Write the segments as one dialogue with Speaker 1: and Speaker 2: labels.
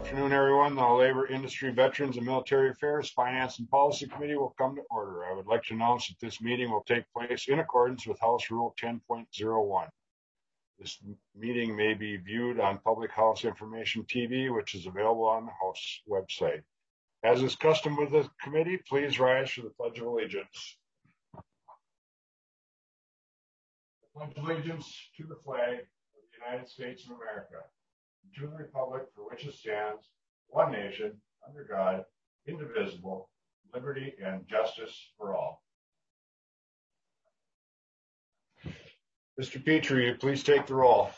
Speaker 1: afternoon, everyone. The Labor, Industry, Veterans, and Military Affairs Finance and Policy Committee will come to order. I would like to announce that this meeting will take place in accordance with House Rule 10.01. This meeting may be viewed on Public House Information TV, which is available on the House website. As is custom with the committee, please rise for the Pledge of Allegiance. I pledge allegiance to the flag of the United States of America, to the republic for which it stands, one nation, under God, indivisible, liberty and justice for all. Mr. Petrie, please take the roll.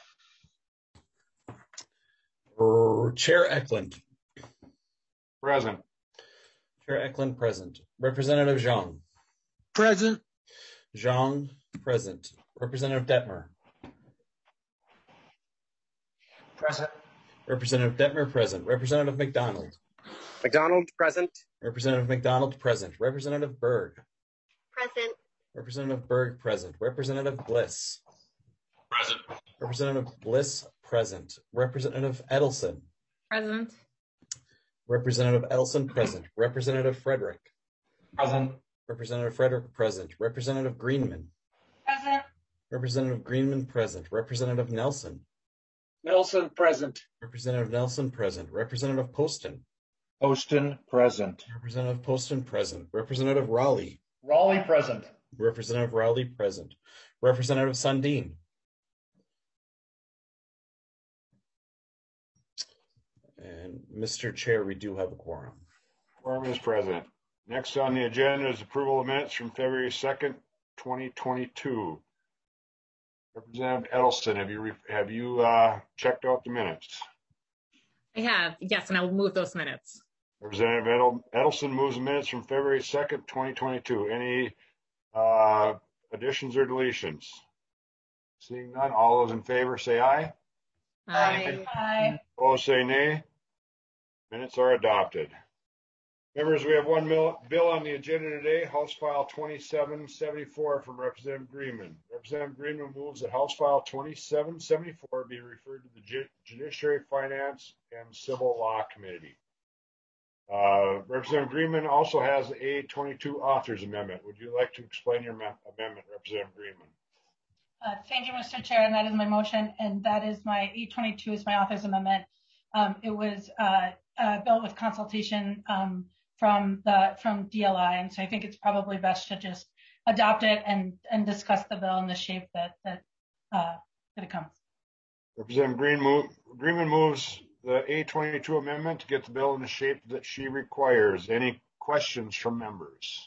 Speaker 2: Chair Eklund.
Speaker 1: Present.
Speaker 2: Chair Eklund, present. Representative Zhang.
Speaker 3: Present.
Speaker 2: Zhang, present. Representative Detmer.
Speaker 3: Present.
Speaker 2: Representative Detmer, present. Representative McDonald.
Speaker 4: McDonald, present.
Speaker 2: Representative McDonald, present. Representative Berg.
Speaker 5: Present.
Speaker 2: Representative Berg, present. Representative Bliss.
Speaker 6: Present.
Speaker 2: Representative Bliss, present. Representative Edelson.
Speaker 5: Present.
Speaker 2: Representative Edelson, present. Representative Frederick.
Speaker 3: Present.
Speaker 2: Representative Frederick, present. Representative Greenman.
Speaker 5: Present.
Speaker 2: Representative Greenman, present. Representative Nelson.
Speaker 3: Nelson, present.
Speaker 2: Representative Nelson, present. Representative Poston.
Speaker 3: Poston, present.
Speaker 2: Representative Poston, present. Representative Raleigh.
Speaker 3: Raleigh, present.
Speaker 2: Representative Raleigh, present. Representative Sundin. And Mr. Chair, we do have a quorum.
Speaker 1: Quorum is present. Next on the agenda is approval of minutes from February 2nd, 2022. Representative Edelson, have you checked out the minutes?
Speaker 5: I have, yes, and I will move those minutes.
Speaker 1: Representative Edelson moves the minutes from February 2nd, 2022. Any additions or deletions? Seeing none, all those in favor say aye.
Speaker 5: Aye. Aye.
Speaker 1: Opposed say nay. Minutes are adopted. Members, we have one bill on the agenda today, House File 2774 from Representative Greenman. Representative Greenman moves that House File 2774 be referred to the Judiciary, Finance, and Civil Law Committee. Representative Greenman also has the A22 Authors Amendment. Would you like to explain your amendment, Representative Greenman?
Speaker 7: Thank you, Mr. Chair, and that is my motion, and that is my A22 is my Authors Amendment. It was a bill with consultation from DLI, and so I think it's probably best to just adopt it and discuss the bill in the shape that it comes.
Speaker 1: Representative Greenman moves the A22 amendment to get the bill in the shape that she requires. Any questions from members?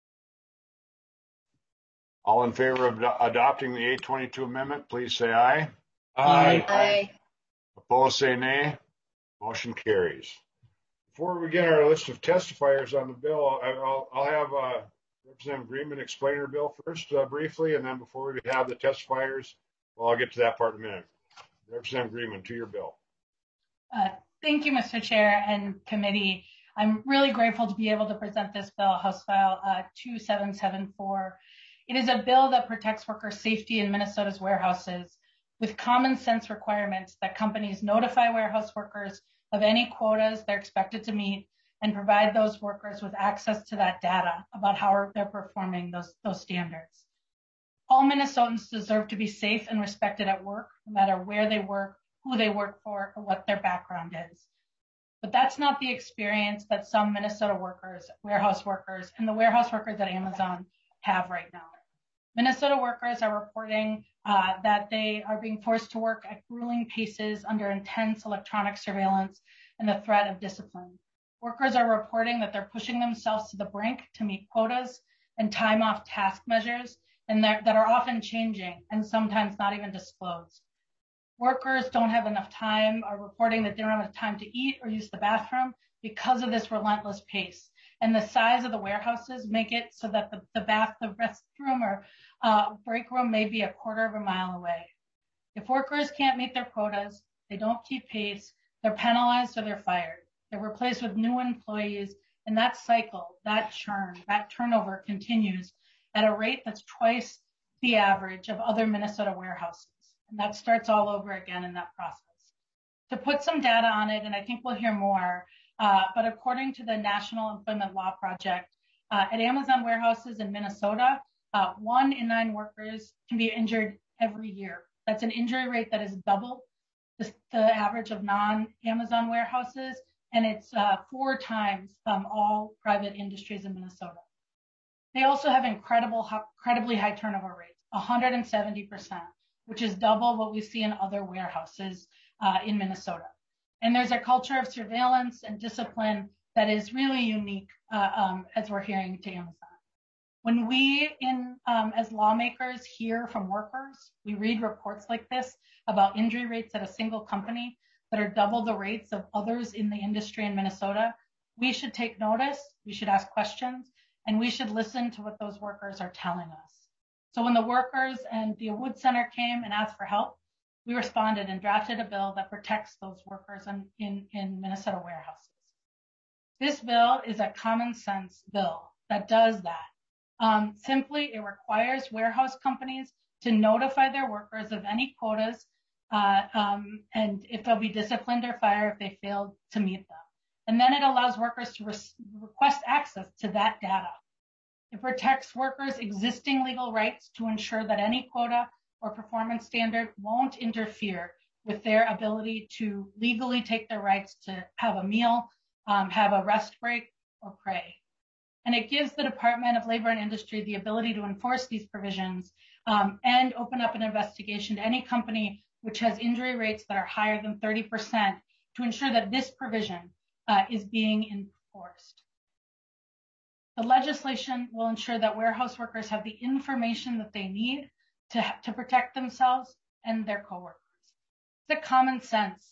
Speaker 1: All in favor of adopting the A22 amendment, please say aye.
Speaker 3: Aye.
Speaker 5: Aye.
Speaker 1: Opposed say nay. Motion carries. Before we begin our list of testifiers on the bill, I'll have Representative Greenman explain her bill first briefly, and then before we have the testifiers, well, I'll get to that part in a minute. Representative Greenman, to your bill.
Speaker 7: Thank you, Mr. Chair and committee. I'm really grateful to be able to present this bill, House File 2774. It is a bill that protects worker safety in Minnesota's warehouses with common sense requirements that companies notify warehouse workers of any quotas they're expected to meet and provide those workers with access to that data about how they're performing those standards. All Minnesotans deserve to be safe and respected at work, no matter where they work, who they work for, or what their background is. But that's not the experience that some Minnesota workers, warehouse workers, and the warehouse workers at Amazon have right now. Minnesota workers are reporting that they are being forced to work at grueling paces under intense electronic surveillance and the threat of discipline. Workers are reporting that they're pushing themselves to the brink to meet quotas and time off task measures, and that are often changing and sometimes not even disclosed. Workers don't have enough time, are reporting that they don't have enough time to eat or use the bathroom because of this relentless pace. And the size of the warehouses make it so that the restroom or break room may be a quarter of a mile away. If workers can't meet their quotas, they don't keep pace, they're penalized or they're fired. They're replaced with new employees, and that cycle, that churn, that turnover continues at a rate that's twice the average of other Minnesota warehouses. And that starts all over again in that process. to put some data on it, and I think we'll hear more, but according to the National Employment Law Project, at Amazon warehouses in Minnesota, 1 in 9 workers can be injured every year. That's an injury rate that is double the average of non-Amazon warehouses, and it's 4 times all private industries in Minnesota. They also have incredibly high turnover rates, 170%, which is double what we see in other warehouses in Minnesota. And there's a culture of surveillance and discipline that is really unique as we're hearing to Amazon. When we, as lawmakers, hear from workers, we read reports like this about injury rates at a single company that are double the rates of others in the industry in Minnesota, we should take notice, we should ask questions, and we should listen to what those workers are telling us. So when the workers and the Wood Center came and asked for help, we responded and drafted a bill that protects those workers in Minnesota warehouses. This bill is a common sense bill that does that. Simply, it requires warehouse companies to notify their workers of any quotas and if they'll be disciplined or fired if they fail to meet them. And then it allows workers to request access to that data. It protects workers' existing legal rights to ensure that any quota or performance standard won't interfere with their ability to legally take their rights to have a meal, have a rest break, or pray. And it gives the Department of Labor and Industry the ability to enforce these provisions and open up an investigation to any company which has injury rates that are higher than 30% to ensure that this provision is being enforced. The legislation will ensure that warehouse workers have the information that they need to protect themselves and their coworkers. It's a common sense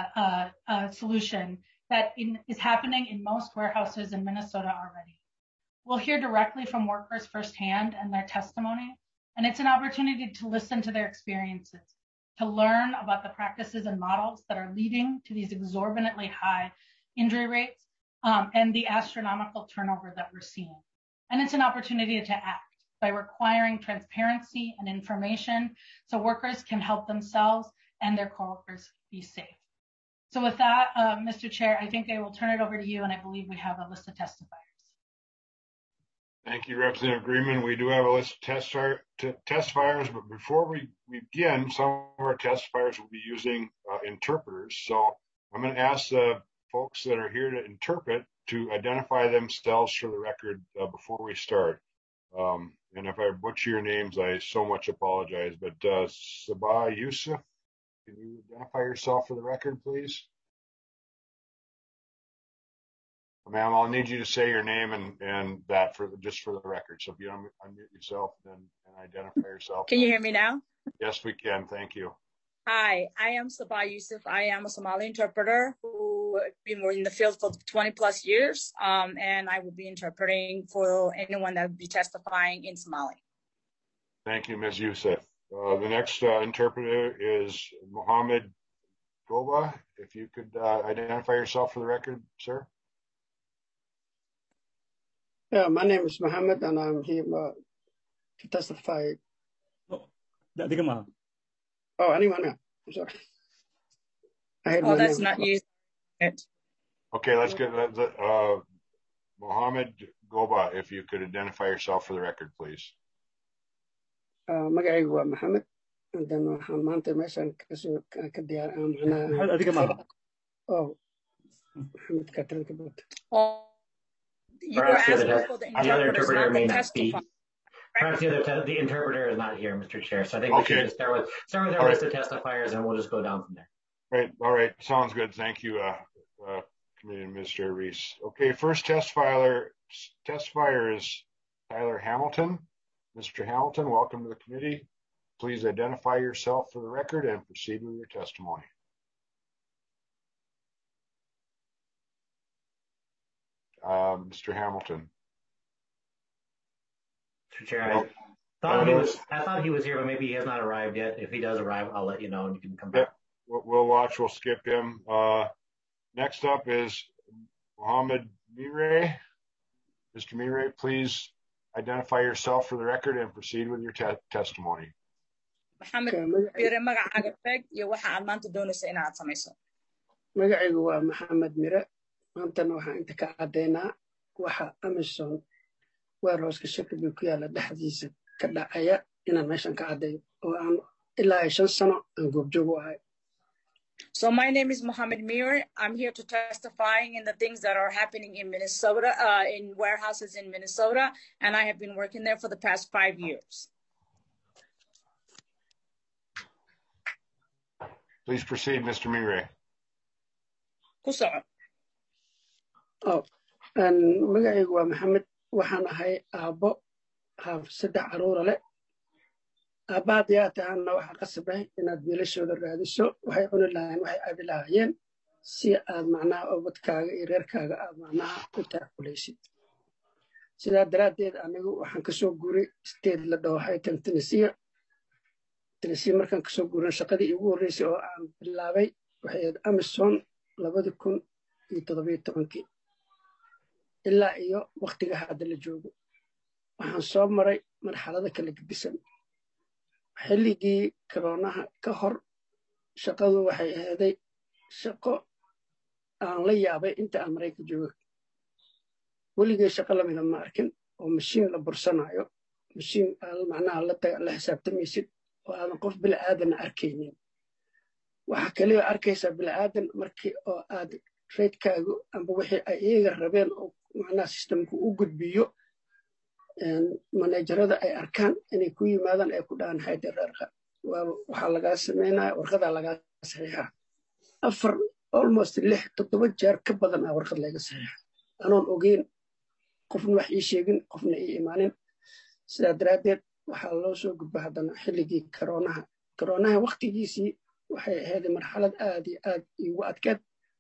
Speaker 7: solution that is happening in most warehouses in Minnesota already. We'll hear directly from workers firsthand and their testimony, and it's an opportunity to listen to their experiences, to learn about the practices and models that are leading to these exorbitantly high injury rates and the astronomical turnover that we're seeing. And it's an opportunity to act by requiring transparency and information so workers can help themselves and their coworkers be safe. So with that, Mr. Chair, I think I will turn it over to you, and I believe we have a list of testifiers.
Speaker 1: Thank you, Representative Greenman. We do have a list of testifiers, but before we begin, some of our testifiers will be using interpreters. So I'm going to ask the folks that are here to interpret to identify themselves for the record before we start. And if I butcher your names, I so much apologize. But Sabah Yusuf, can you identify yourself for the record, please? Ma'am, I'll need you to say your name and that just for the record. So if you unmute yourself and identify yourself.
Speaker 6: Can you hear me now?
Speaker 1: Yes, we can. Thank you.
Speaker 6: Hi, I am Sabah Yusuf. I am a Somali interpreter who has been in the field for 20 plus years. And I will be interpreting for anyone that will be testifying in Somali.
Speaker 1: Thank you, Ms. Yusuf. The next interpreter is Mohammed Goba. If you could identify yourself for the record, sir.
Speaker 8: Yeah, my name is Mohammed, and I'm here to testify. Oh, anyone else? I'm sorry.
Speaker 6: That's not you.
Speaker 1: Okay, let's get Mohammed Goba, if you could identify yourself for the record, please.
Speaker 8: magacaygu waa Mohammed, and then waxaan maanta meeshan ka diyaar oh Mohammed Katrin Kabut.
Speaker 6: You were asking for the interpreters, not the testifier.
Speaker 9: Perhaps the interpreter is not here, Mr. Chair. So I think we should just start with our list of testifiers, and we'll just go down from there.
Speaker 1: Right. All right. Sounds good. Thank you, Committee Administrator Reese. Okay. First testifier is Tyler Hamilton. Mr. Hamilton, welcome to the committee. Please identify yourself for the record and proceed with your testimony. Mr. Hamilton.
Speaker 9: Mr. Chair, I thought he was here, but maybe he has not arrived yet. If he does arrive, I'll let you know, and you can come back.
Speaker 1: We'll watch. We'll skip him. Next up is Mohammed Mire. Mr. Mire, please identify yourself for the record and proceed with your testimony.
Speaker 6: Mohammed Mire, magacaaga iyo waxa aad maanta doonayso inaad samayso.
Speaker 8: magacaygu waa Maxamed Mire maantana waxaan inta ka caddaynaa waxa Amazon warehouse-ka shirkadda ku yaala dhexdiisa ka dhacaya inaan meeshan ka caddayo oo aan ilaa 5 sano aan goobjoog u ahay.
Speaker 6: So my name is Mohammed Mir. I'm here to testifying in the things that are happening in Minnesota, in warehouses in Minnesota, and I have been working there for the past 5 years.
Speaker 1: Please proceed, Mr. Mire.
Speaker 8: Magacaygu waa Maxamed waxaan ahay aabbo haaf 3 caruur leh. Aabbaad yaa tahana waxa qasabay inaad wiilashooda raadiso waxay cuni lahaayeen waxay abi lahaayeen si aad macnaha ubadkaaga iyo reerkaaga aad macnaha u taakulaysid. sidaa daraaddeed anigu waxaan ka soo guuray state la dhaho Haytan Tennessee markaan ka soo guuray shaqadii ugu horreysay oo aan bilaabay waxay ahayd Amazon 2017 ilaa iyo waqtiga hadda la joogo. waxaan soo maray marxalado kala gedisan. xilligii koronaha ka hor shaqadu waxay ahayd shaqo aan la yaabay inta aan Mareykanka joogo. weligay shaqo lamida ma arkin oo mashiin la bursanayo mashiin macnaha la xisaabtamaysid oo aadan qof bilaadan arkaynin. waxa kale oo arkaysaa bilaadan markii oo aad reedkaagu amba wixii ay iyaga rabeen oo macnaha systemku u gudbiyo managerada ay arkaan inay ku yimaadaan ay ku dhahan hay'adda reerka waxa laga sameeynaa warqada laga saxiixa almost 6-7 jeer ka badan warqad laga saxiixa anoon ogeyn qofna wax ii sheegin qofna ii imaanin. sidaa daraaddeed waxaa loo soo gudbay haddana xilligii koronaha waqtigiisii waxay ahayd marxalad aad iyo aad igu adkeed.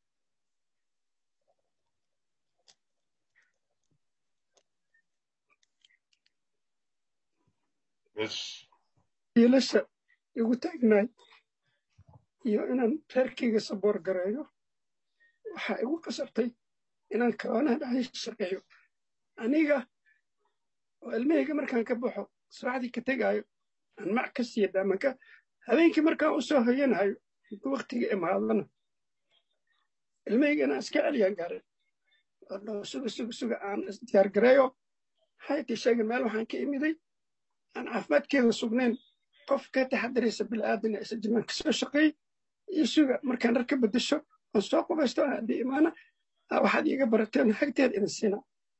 Speaker 8: wiilasha igu taagnaay iyo inaan reerkayga saboor gareeyo waxaa igu qasabtay inaan koronaha dhexdiisa shaqeeyo. aniga oo ilmahayga markaan ka baxo subaxdii ka tegaayo aan mac ka siiya daamanka habeenkii markaan u soo hoyanayo intuu waqtiga imaadana ilmahayga inaan iska celiyaan gaarin oo suga aan isdiyaar gareeyo haytii sheegin meel waxaan ka imiday aan caafimaadkeeda sugnayn qof ka taxadaraysa bilaadan isa jimaan ka soo shaqeey iyo suga markaan dhar ka bedesho aan soo qubaysto aan haddii imaana waxaad iiga barateen xagteed ina siina.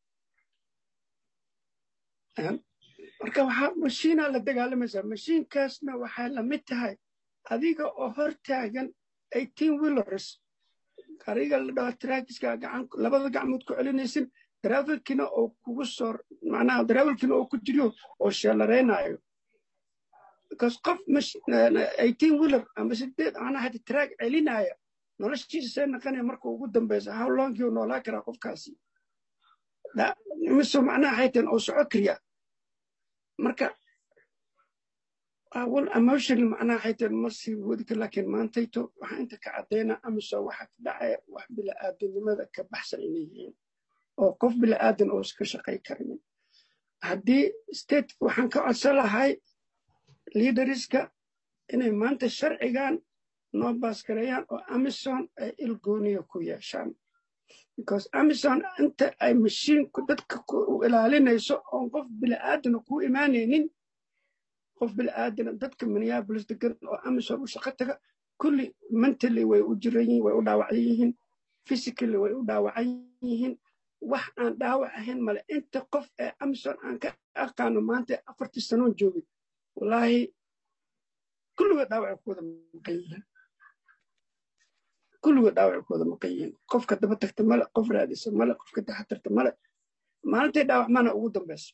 Speaker 8: marka waxaa mashiinaa la dagaalamaysaa mashiinkaasna waxay la mid tahay adiga oo hor taagan 18 wheelers gariga la dhaho traakiska labada gacmood ku celinaysin daraavelkina oo kugu soo macnaha daraavelkina oo ku jiro oo sheelareynayo because qof 18 wheeler ama 8 macnaha hadda traak celinaya noloshiisa naqanay marka ugu dambaysa how long you noolaa karaa qofkaasi miso macnaha haytan oo socod kariya marka awal emotional macnaha haytan ma sii wadi kar laakiin maantayto waxaan inta ka caddeynaa Amazon waxa ka dhacaya wax bilaadanimada ka baxsan inay yihiin oo qof bilaadan oo iska shaqay karin. haddii state waxaan ka codsan lahay leaderska inay maanta sharcigan noo baaskareeyaan oo Amazon ay ilgooniya ku yeeshaan because Amazon inta ay machine ku dadka ku ilaalinayso oo qof bilaadan ku imaanaynin qof bilaadan dadka Minneapolis degan oo Amazon u shaqo taga kulli mentally way u jirayeen way u dhaawacan yihiin physically way u dhaawacan yihiin wax aan dhaawac ahayn male inta qof ee Amazon aan ka aqaano maanta 40 sano joogay wallahi kulligood dhaawacooda maqan yihiin qofka daba tagta male qof raadisa male qofka taxatarta male maalintay dhaawacmana ugu dambayso.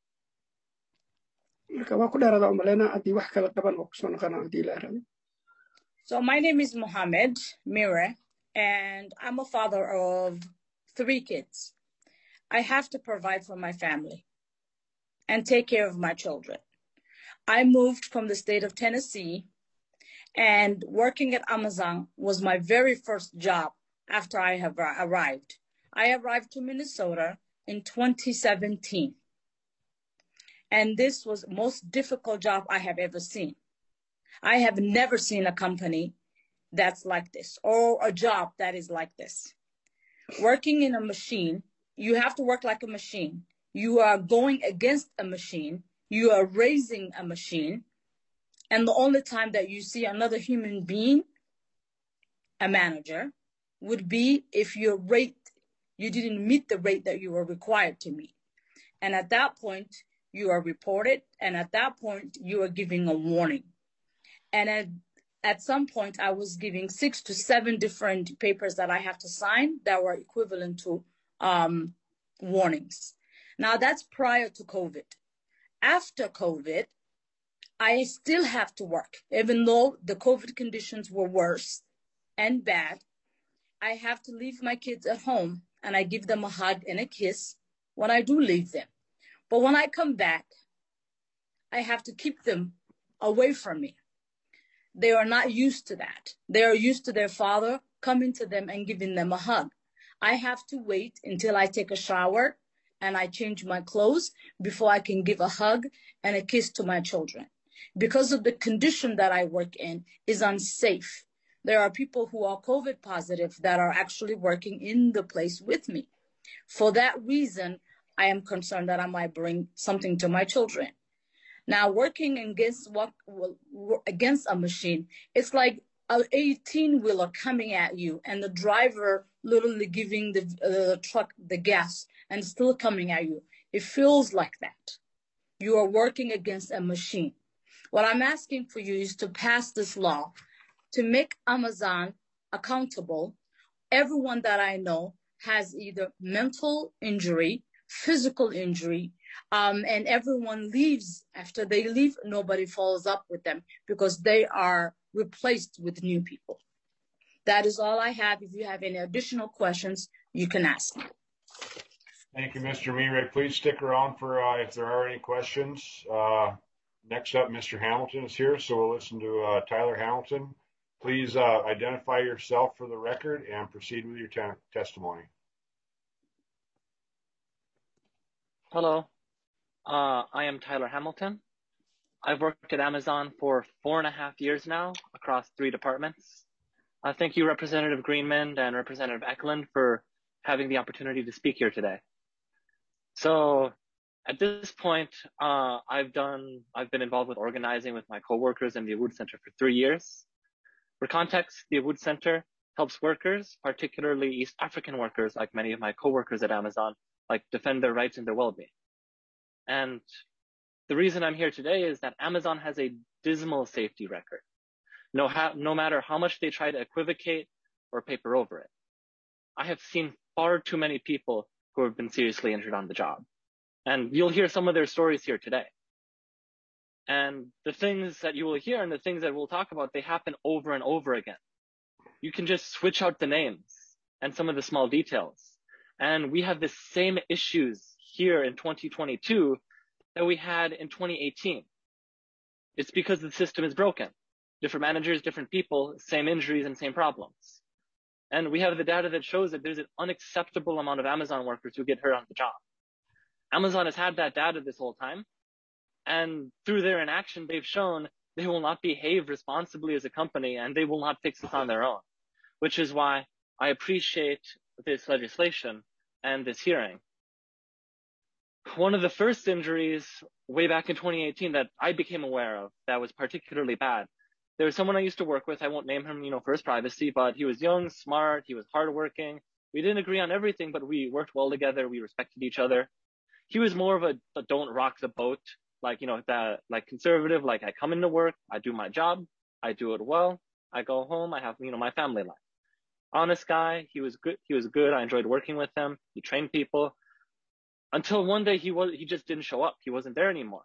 Speaker 8: marka waa ku dheeraada umaleynaa haddii wax kala qaban oo kusoo noqonaa haddii la rabo.
Speaker 6: So my name is Mohammed Mire, and I'm a father of 3 kids. I have to provide for my family and take care of my children. I moved from the state of Tennessee, and working at Amazon was my very first job after I have arrived. I arrived to Minnesota in 2017. And this was the most difficult job I have ever seen. I have never seen a company that's like this, or a job that is like this. Working in a machine, you have to work like a machine. You are going against a machine. You are raising a machine. And the only time that you see another human being, a manager, would be if your rate, you didn't meet the rate that you were required to meet. And at that point, you are reported. And at that point, you are giving a warning. And at some point, I was giving 6 to 7 different papers that I have to sign that were equivalent to warnings. Now, that's prior to COVID. After COVID, I still have to work. Even though the COVID conditions were worse and bad, I have to leave my kids at home, and I give them a hug and a kiss when I do leave them. But when I come back, I have to keep them away from me. They are not used to that. They are used to their father coming to them and giving them a hug. I have to wait until I take a shower and I change my clothes before I can give a hug and a kiss to my children. Because of the condition that I work in is unsafe. There are people who are COVID positive that are actually working in the place with me. For that reason, I am concerned that I might bring something to my children. Now, working against a machine, it's like an 18-wheeler coming at you and the driver literally giving the truck the gas and still coming at you. It feels like that. You are working against a machine. What I'm asking for you is to pass this law to make Amazon accountable. Everyone that I know has either mental injury, physical injury, and everyone leaves. After they leave, nobody follows up with them because they are replaced with new people. That is all I have. If you have any additional questions, you can ask.
Speaker 1: Thank you, Mr. Mire. Please stick around for if there are any questions. Next up, Mr. Hamilton is here, so we'll listen to Tyler Hamilton. Please identify yourself for the record and proceed with your testimony.
Speaker 10: Hello, I am Tyler Hamilton. I've worked at Amazon for 4.5 years now across 3 departments. Thank you, Representative Greenman and Representative Eklund, for having the opportunity to speak here today. So at this point, I've been involved with organizing with my coworkers in the Awud Center for 3 years. For context, the Awud Center helps workers, particularly East African workers, like many of my coworkers at Amazon, like defend their rights and their well-being. And the reason I'm here today is that Amazon has a dismal safety record. No matter how much they try to equivocate or paper over it. I have seen far too many people who have been seriously injured on the job. And you'll hear some of their stories here today. And the things that you will hear and the things that we'll talk about, they happen over and over again. You can just switch out the names and some of the small details. And we have the same issues here in 2022 that we had in 2018. It's because the system is broken. Different managers, different people, same injuries and same problems. And we have the data that shows that there's an unacceptable amount of Amazon workers who get hurt on the job. Amazon has had that data this whole time. And through their inaction, they've shown they will not behave responsibly as a company and they will not fix this on their own, which is why I appreciate this legislation and this hearing. One of the first injuries way back in 2018 that I became aware of that was particularly bad. There was someone I used to work with. I won't name him, for his privacy, but he was young, smart. He was hardworking. We didn't agree on everything, but we worked well together. We respected each other. He was more of a don't rock the boat, conservative. Like I come into work, I do my job, I do it well. I go home, I have, my family life. Honest guy. He was good. I enjoyed working with him. He trained people. Until one day he just didn't show up. He wasn't there anymore.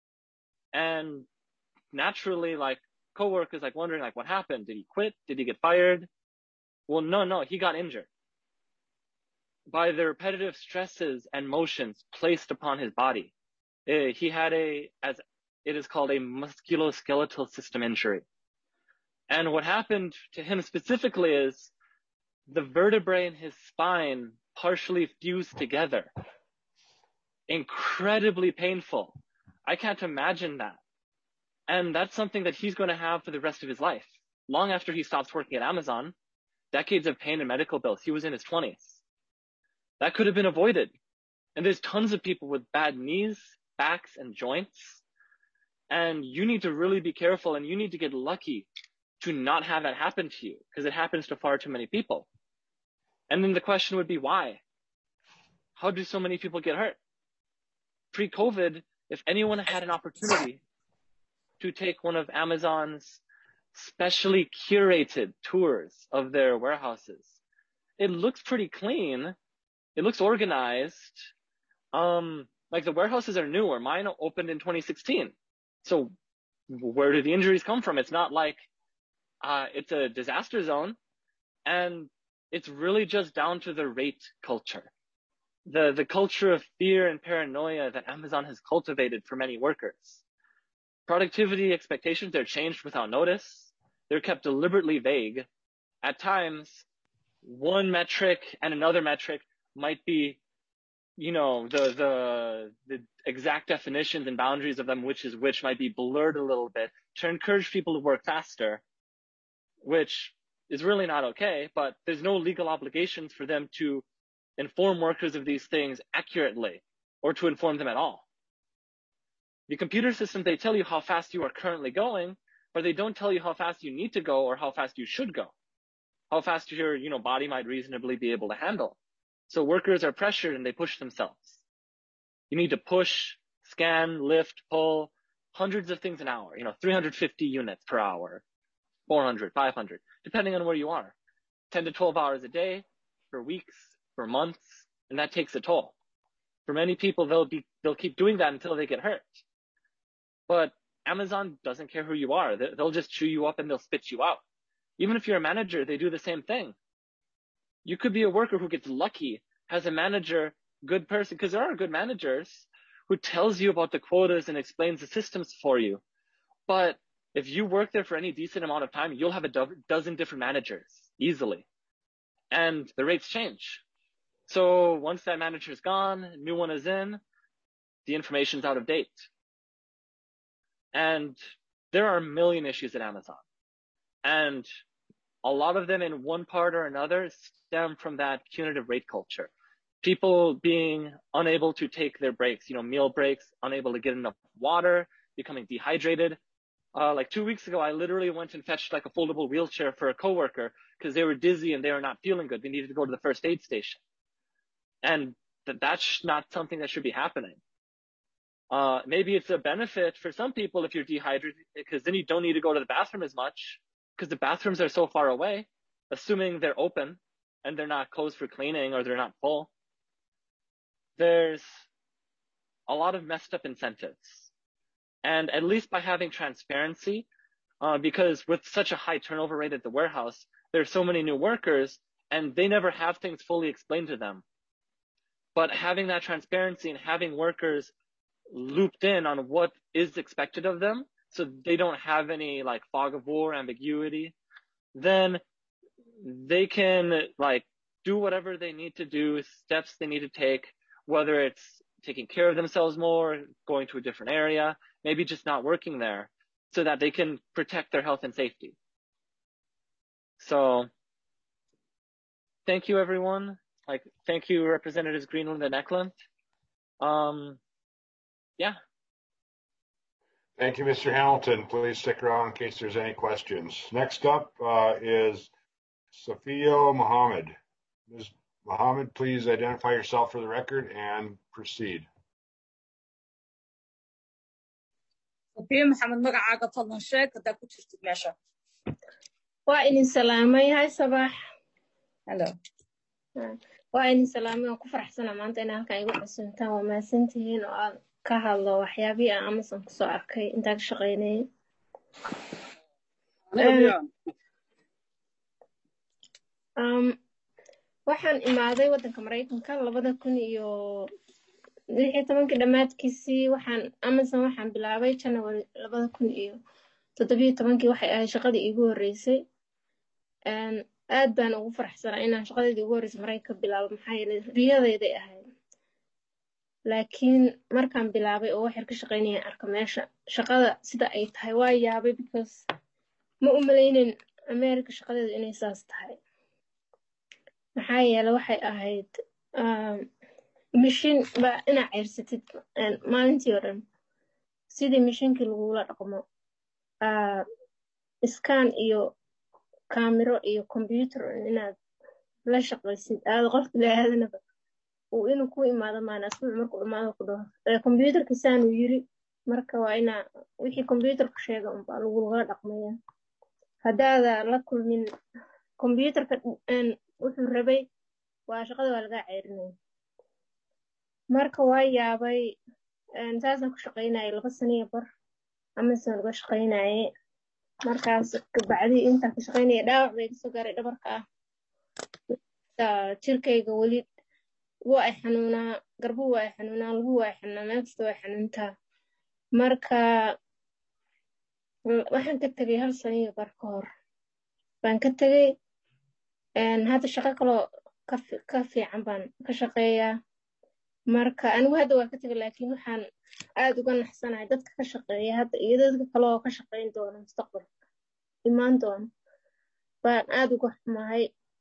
Speaker 10: And naturally, coworkers wondering what happened? Did he quit? Did he get fired? Well, no, he got injured by the repetitive stresses and motions placed upon his body. He had as it is called, a musculoskeletal system injury. And what happened to him specifically is the vertebrae in his spine partially fused together. Incredibly painful. I can't imagine that. And that's something that he's going to have for the rest of his life. long after he stops working at Amazon, decades of pain and medical bills. He was in his 20s. That could have been avoided. And there's tons of people with bad knees, backs, and joints. And you need to really be careful, and you need to get lucky to not have that happen to you, because it happens to far too many people. And then the question would be, why? How do so many people get hurt? Pre-COVID, if anyone had an opportunity to take one of Amazon's specially curated tours of their warehouses, it looks pretty clean. It looks organized. Like the warehouses are newer. Mine opened in 2016. So where do the injuries come from? It's not like it's a disaster zone. And it's really just down to the rate culture. The culture of fear and paranoia that Amazon has cultivated for many workers. Productivity expectations, they're changed without notice. They're kept deliberately vague. At times, one metric and another metric might be, you know, the exact definitions and boundaries of them, which is which, might be blurred a little bit to encourage people to work faster, which is really not okay, but there's no legal obligations for them to inform workers of these things accurately or to inform them at all. The computer systems, they tell you how fast you are currently going, but they don't tell you how fast you need to go or how fast you should go, how fast your body might reasonably be able to handle. So workers are pressured and they push themselves. You need to push, scan, lift, pull hundreds of things an hour, 350 units per hour, 400, 500, depending on where you are. 10 to 12 hours a day, for weeks, for months, and that takes a toll. For many people, they'll keep doing that until they get hurt. But Amazon doesn't care who you are. They'll just chew you up and they'll spit you out. Even if you're a manager, they do the same thing. You could be a worker who gets lucky, has a manager, good person, because there are good managers who tells you about the quotas and explains the systems for you. But if you work there for any decent amount of time, you'll have a dozen different managers easily. And the rates change. So once that manager's gone, new one is in, the information's out of date. And there are a million issues at Amazon. And a lot of them in one part or another stem from that punitive rate culture. People being unable to take their breaks, meal breaks, unable to get enough water, becoming dehydrated. Like 2 weeks ago, I literally went and fetched like a foldable wheelchair for a coworker because they were dizzy and they were not feeling good. They needed to go to the first aid station. And that's not something that should be happening. Maybe it's a benefit for some people if you're dehydrated, because then you don't need to go to the bathroom as much because the bathrooms are so far away, assuming they're open and they're not closed for cleaning or they're not full. There's a lot of messed up incentives. And at least by having transparency, because with such a high turnover rate at the warehouse, there's so many new workers and they never have things fully explained to them. But having that transparency and having workers looped in on what is expected of them, so they don't have any like fog of war, ambiguity, then they can do whatever they need to do, steps they need to take, whether it's taking care of themselves more, going to a different area, maybe just not working there, so that they can protect their health and safety. So thank you, everyone. Thank you, Representatives Greenland and Eklund. Yeah.
Speaker 1: Thank you, Mr. Hamilton. Please stick around in case there's any questions. Next up is Safiya Mohammed. Ms. Mohammed, please identify yourself for the record and proceed.
Speaker 6: Safiya Mohammed, magacaaga fadlan sheeg hadaa ku jirtid meesha.
Speaker 11: Waa idin salaamay. Hi Sabax.
Speaker 6: Hello.
Speaker 11: Waa idin salaamay. Waan ku faraxsanahay maanta in halkan igu cusubtaan. Waa mahadsantihiin oo aan ka hadlo waxyaabihii aan Amazon ku soo arkay intaan ka shaqaynayay. Waxaan imaaday waddanka Mareykanka 2016 dhammaadkiisii. Amazon waxaan bilaabay January 2017 waxay ahayd shaqadii iigu horreysay. Aad baan ugu faraxsanaa inaan shaqadeedii ugu horreysay Mareykanka bilaabo, maxaa yeelay riyadayday ahayd. Laakiin markaan bilaabay oo waxyar ka shaqaynayay arka meesha shaqada sida ay tahay waa yaabay, because ma u malaynin America shaqadeedu inay saas tahay maxaa yeelay waxay ahayd mishin baa inaa ceyrsatid maalintii oo dhan sidii mishinkii lagula dhaqmo iskaan iyo kaamiro iyo computer inaad la shaqaysid aad qof bilaadanaba uu inuu ku imaado maana asbuuc markuu imaado ku dhaho computerkii saanuu yiri marka waa inaa wixii computerku sheega unbaa lagula dhaqmaya haddaada la kulmin computerka wuxuu rabay waa shaqada waa laga ceyrinaya marka waa yaabay saasaan ku shaqaynayay 2 sano iyo bar Amazon laga shaqaynaye markaas kabacdi intaan ka shaqaynayay dhaawac bay kasoo gaaray dhabarka jirkayga weli waa ay xanuunaa garbo waa ay xanuunaa lugu waa ay xanuunaa meel kasta waa xanuuntaa marka waxaan ka tagay 1 sano iyo bar ka hor baan ka tagay hadda shaqo kaloo ka fiican baan ka shaqeeyaa marka anigu hadda waa ka tagay laakiin waxaan aad uga naxsanahay dadka ka shaqeeya hadda iyo dadka kale oo ka shaqayn doona mustaqbalka imaan doona baan aad uga xumahay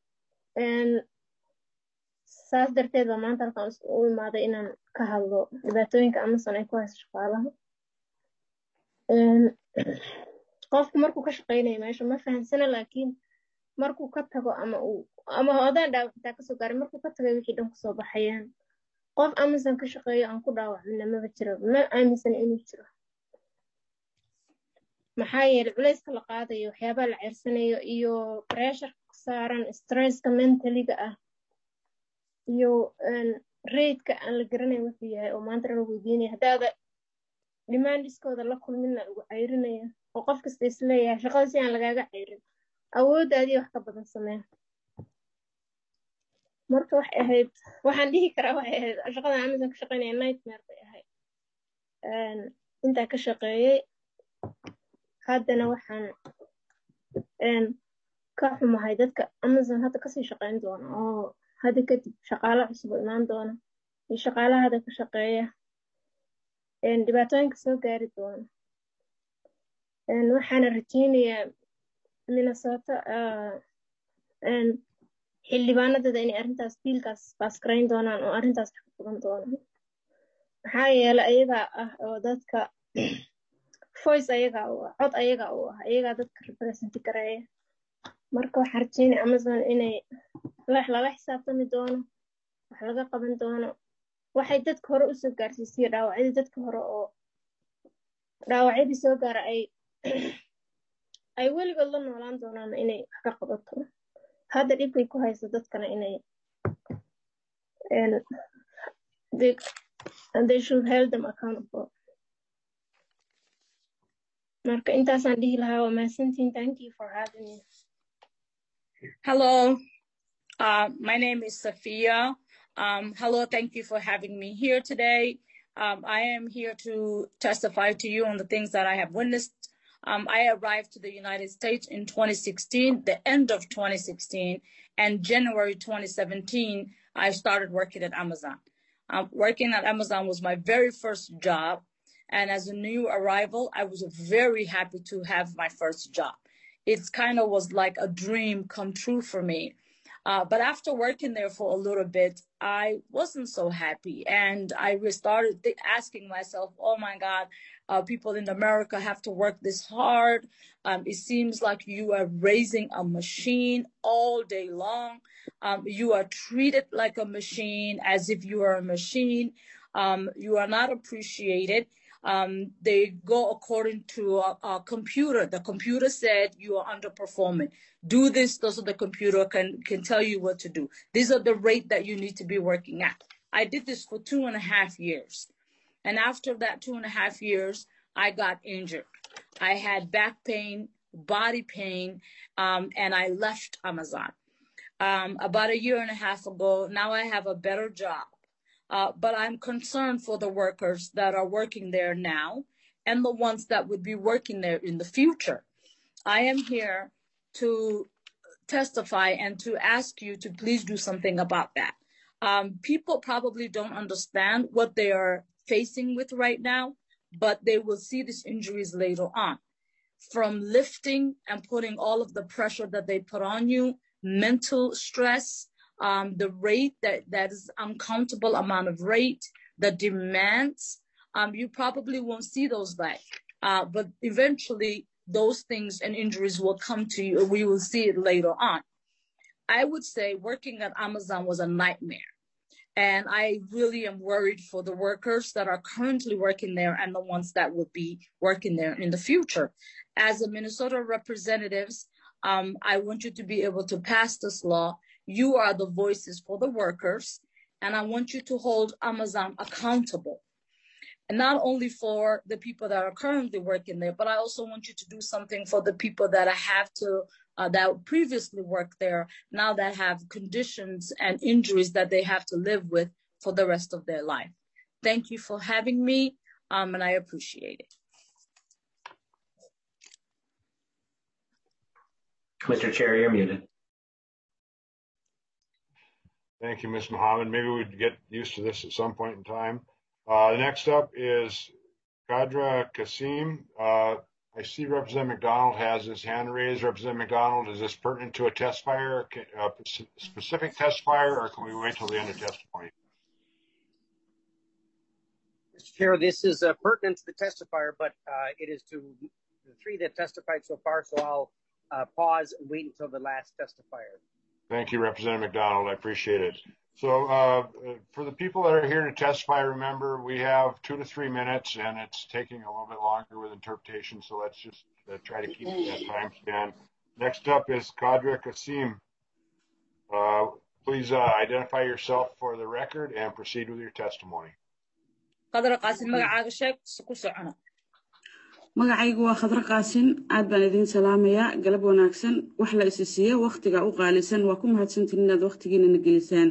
Speaker 11: saas darteed baa maanta halkaan u imaaday inaan ka hadlo dhibaatooyinka Amazon ay ku hayso shaqaalaha qofku markuu ka shaqaynayo meesha ma fahansana laakiin markuu ka tago ama hodaan dhaawacitaa kasoo gaaray markuu ka tagay wixii dhan kusoo baxayaan qof Amazon ka shaqeeyo aan ku dhaawacmina maba jiro ma aaminsan inuu jiro maxaa yeelay culayska la qaadayo waxyaabaha la ceersanayo iyo pressure saaran stresska mentaliga ah iyo rate-ka aan la garanayn wuxuu yahay oo maanta la weydiinaya haddaada demandiskooda la kulmina lagu ceyrinaya oo qof kasta isleeyahay shaqada si aan lagaaga ceyrin awooddaadii wax ka badan samee marka waxaan dhihi karaa waxay ahayd shaqadan Amazon ka shaqaynaya nightmare bay ahayd intaa ka shaqeeyay haddana waxaan ka xumahay dadka Amazon hadda kasii shaqayn doona oo hadda kadib shaqaale cusub oo imaan doona iyo shaqaalaha hadda ka shaqeeya dhibaatooyinka soo gaari doona waxaana rajeynayaa Minnesota xildhibaanadooda inay arrintaas biilkaas baasgarayn doonaan oo arrintaas ka qaban doonaan maxaa yeelay ayagaa ah oo dadka voice ayagaa u ah cod ayagaa u ah ayagaa dadka represent gareeya marka waxaan rajeynaya Amazon inay lala xisaabtami doono wax laga qaban doono waxay dadka hore usoo gaarsiisay dhaawacyadii dadka hore oo dhaawacyadii soo gaara ay weligood la noolaan doonaan inay wax ka qabato hadda dhibkay ku hayso dadkana inay they should hold them accountable marka intaasaan dhihi lahaa waa mahadsantiin thank you for having me.
Speaker 6: Hello, my name is Sophia. Hello, thank you for having me here today. I am here to testify to you on the things that I have witnessed. I arrived to the United States in 2016, the end of 2016, and January 2017, I started working at Amazon. Working at Amazon was my very first job. And as a new arrival, I was very happy to have my first job. It kind of was like a dream come true for me. But after working there for a little bit, I wasn't so happy. And I started asking myself, oh my God, people in America have to work this hard. It seems like you are raising a machine all day long. You are treated like a machine, as if you are a machine. You are not appreciated. They go according to a computer. The computer said you are underperforming. Do this so the computer can tell you what to do. These are the rate that you need to be working at. I did this for 2.5 years. And after that 2.5 years, I got injured. I had back pain, body pain, and I left Amazon. About 1.5 years ago, now I have a better job. But I'm concerned for the workers that are working there now and the ones that would be working there in the future. I am here to testify and to ask you to please do something about that. People probably don't understand what they are facing with right now, but they will see these injuries later on. from lifting and putting all of the pressure that they put on you, mental stress, the rate that is uncountable amount of rate, the demands, you probably won't see those back. But eventually those things and injuries will come to you. We will see it later on. I would say working at Amazon was a nightmare. And I really am worried for the workers that are currently working there and the ones that will be working there in the future. As a Minnesota representatives, I want you to be able to pass this law. You are the voices for the workers, and I want you to hold Amazon accountable. And not only for the people that are currently working there, but I also want you to do something for the people that have to, that previously worked there, now that have conditions and injuries that they have to live with for the rest of their life. Thank you for having me, and I appreciate it.
Speaker 9: Mr. Chair, you're muted.
Speaker 1: Thank you, Ms. Muhammad. Maybe we'd get used to this at some point in time. Next up is Qadra Qasim. I see Representative McDonald has his hand raised. Representative McDonald, is this pertinent to a testifier, a specific testifier, or can we wait till the end of testimony?
Speaker 4: Mr. Chair, this is pertinent to the testifier, but it is to the three that testified so far, so I'll pause and wait until the last testifier.
Speaker 1: Thank you, Representative McDonald. I appreciate it. So for the people that are here to testify, remember, we have 2 to 3 minutes, and it's taking a little bit longer with interpretation, so let's just try to keep that time span. Next up is Qadra Qasim. Please identify yourself for the record and proceed with your testimony.
Speaker 6: Qadra Qasim, magacaaga sheeg, ku socona.
Speaker 12: magacaygu waa Khadra Qaasin aad baan idin salaamayaa galab wanaagsan wax la isisiyo waqtiga u qaalisan waa ku mahadsantiin inaad waqtigiina na gelisaan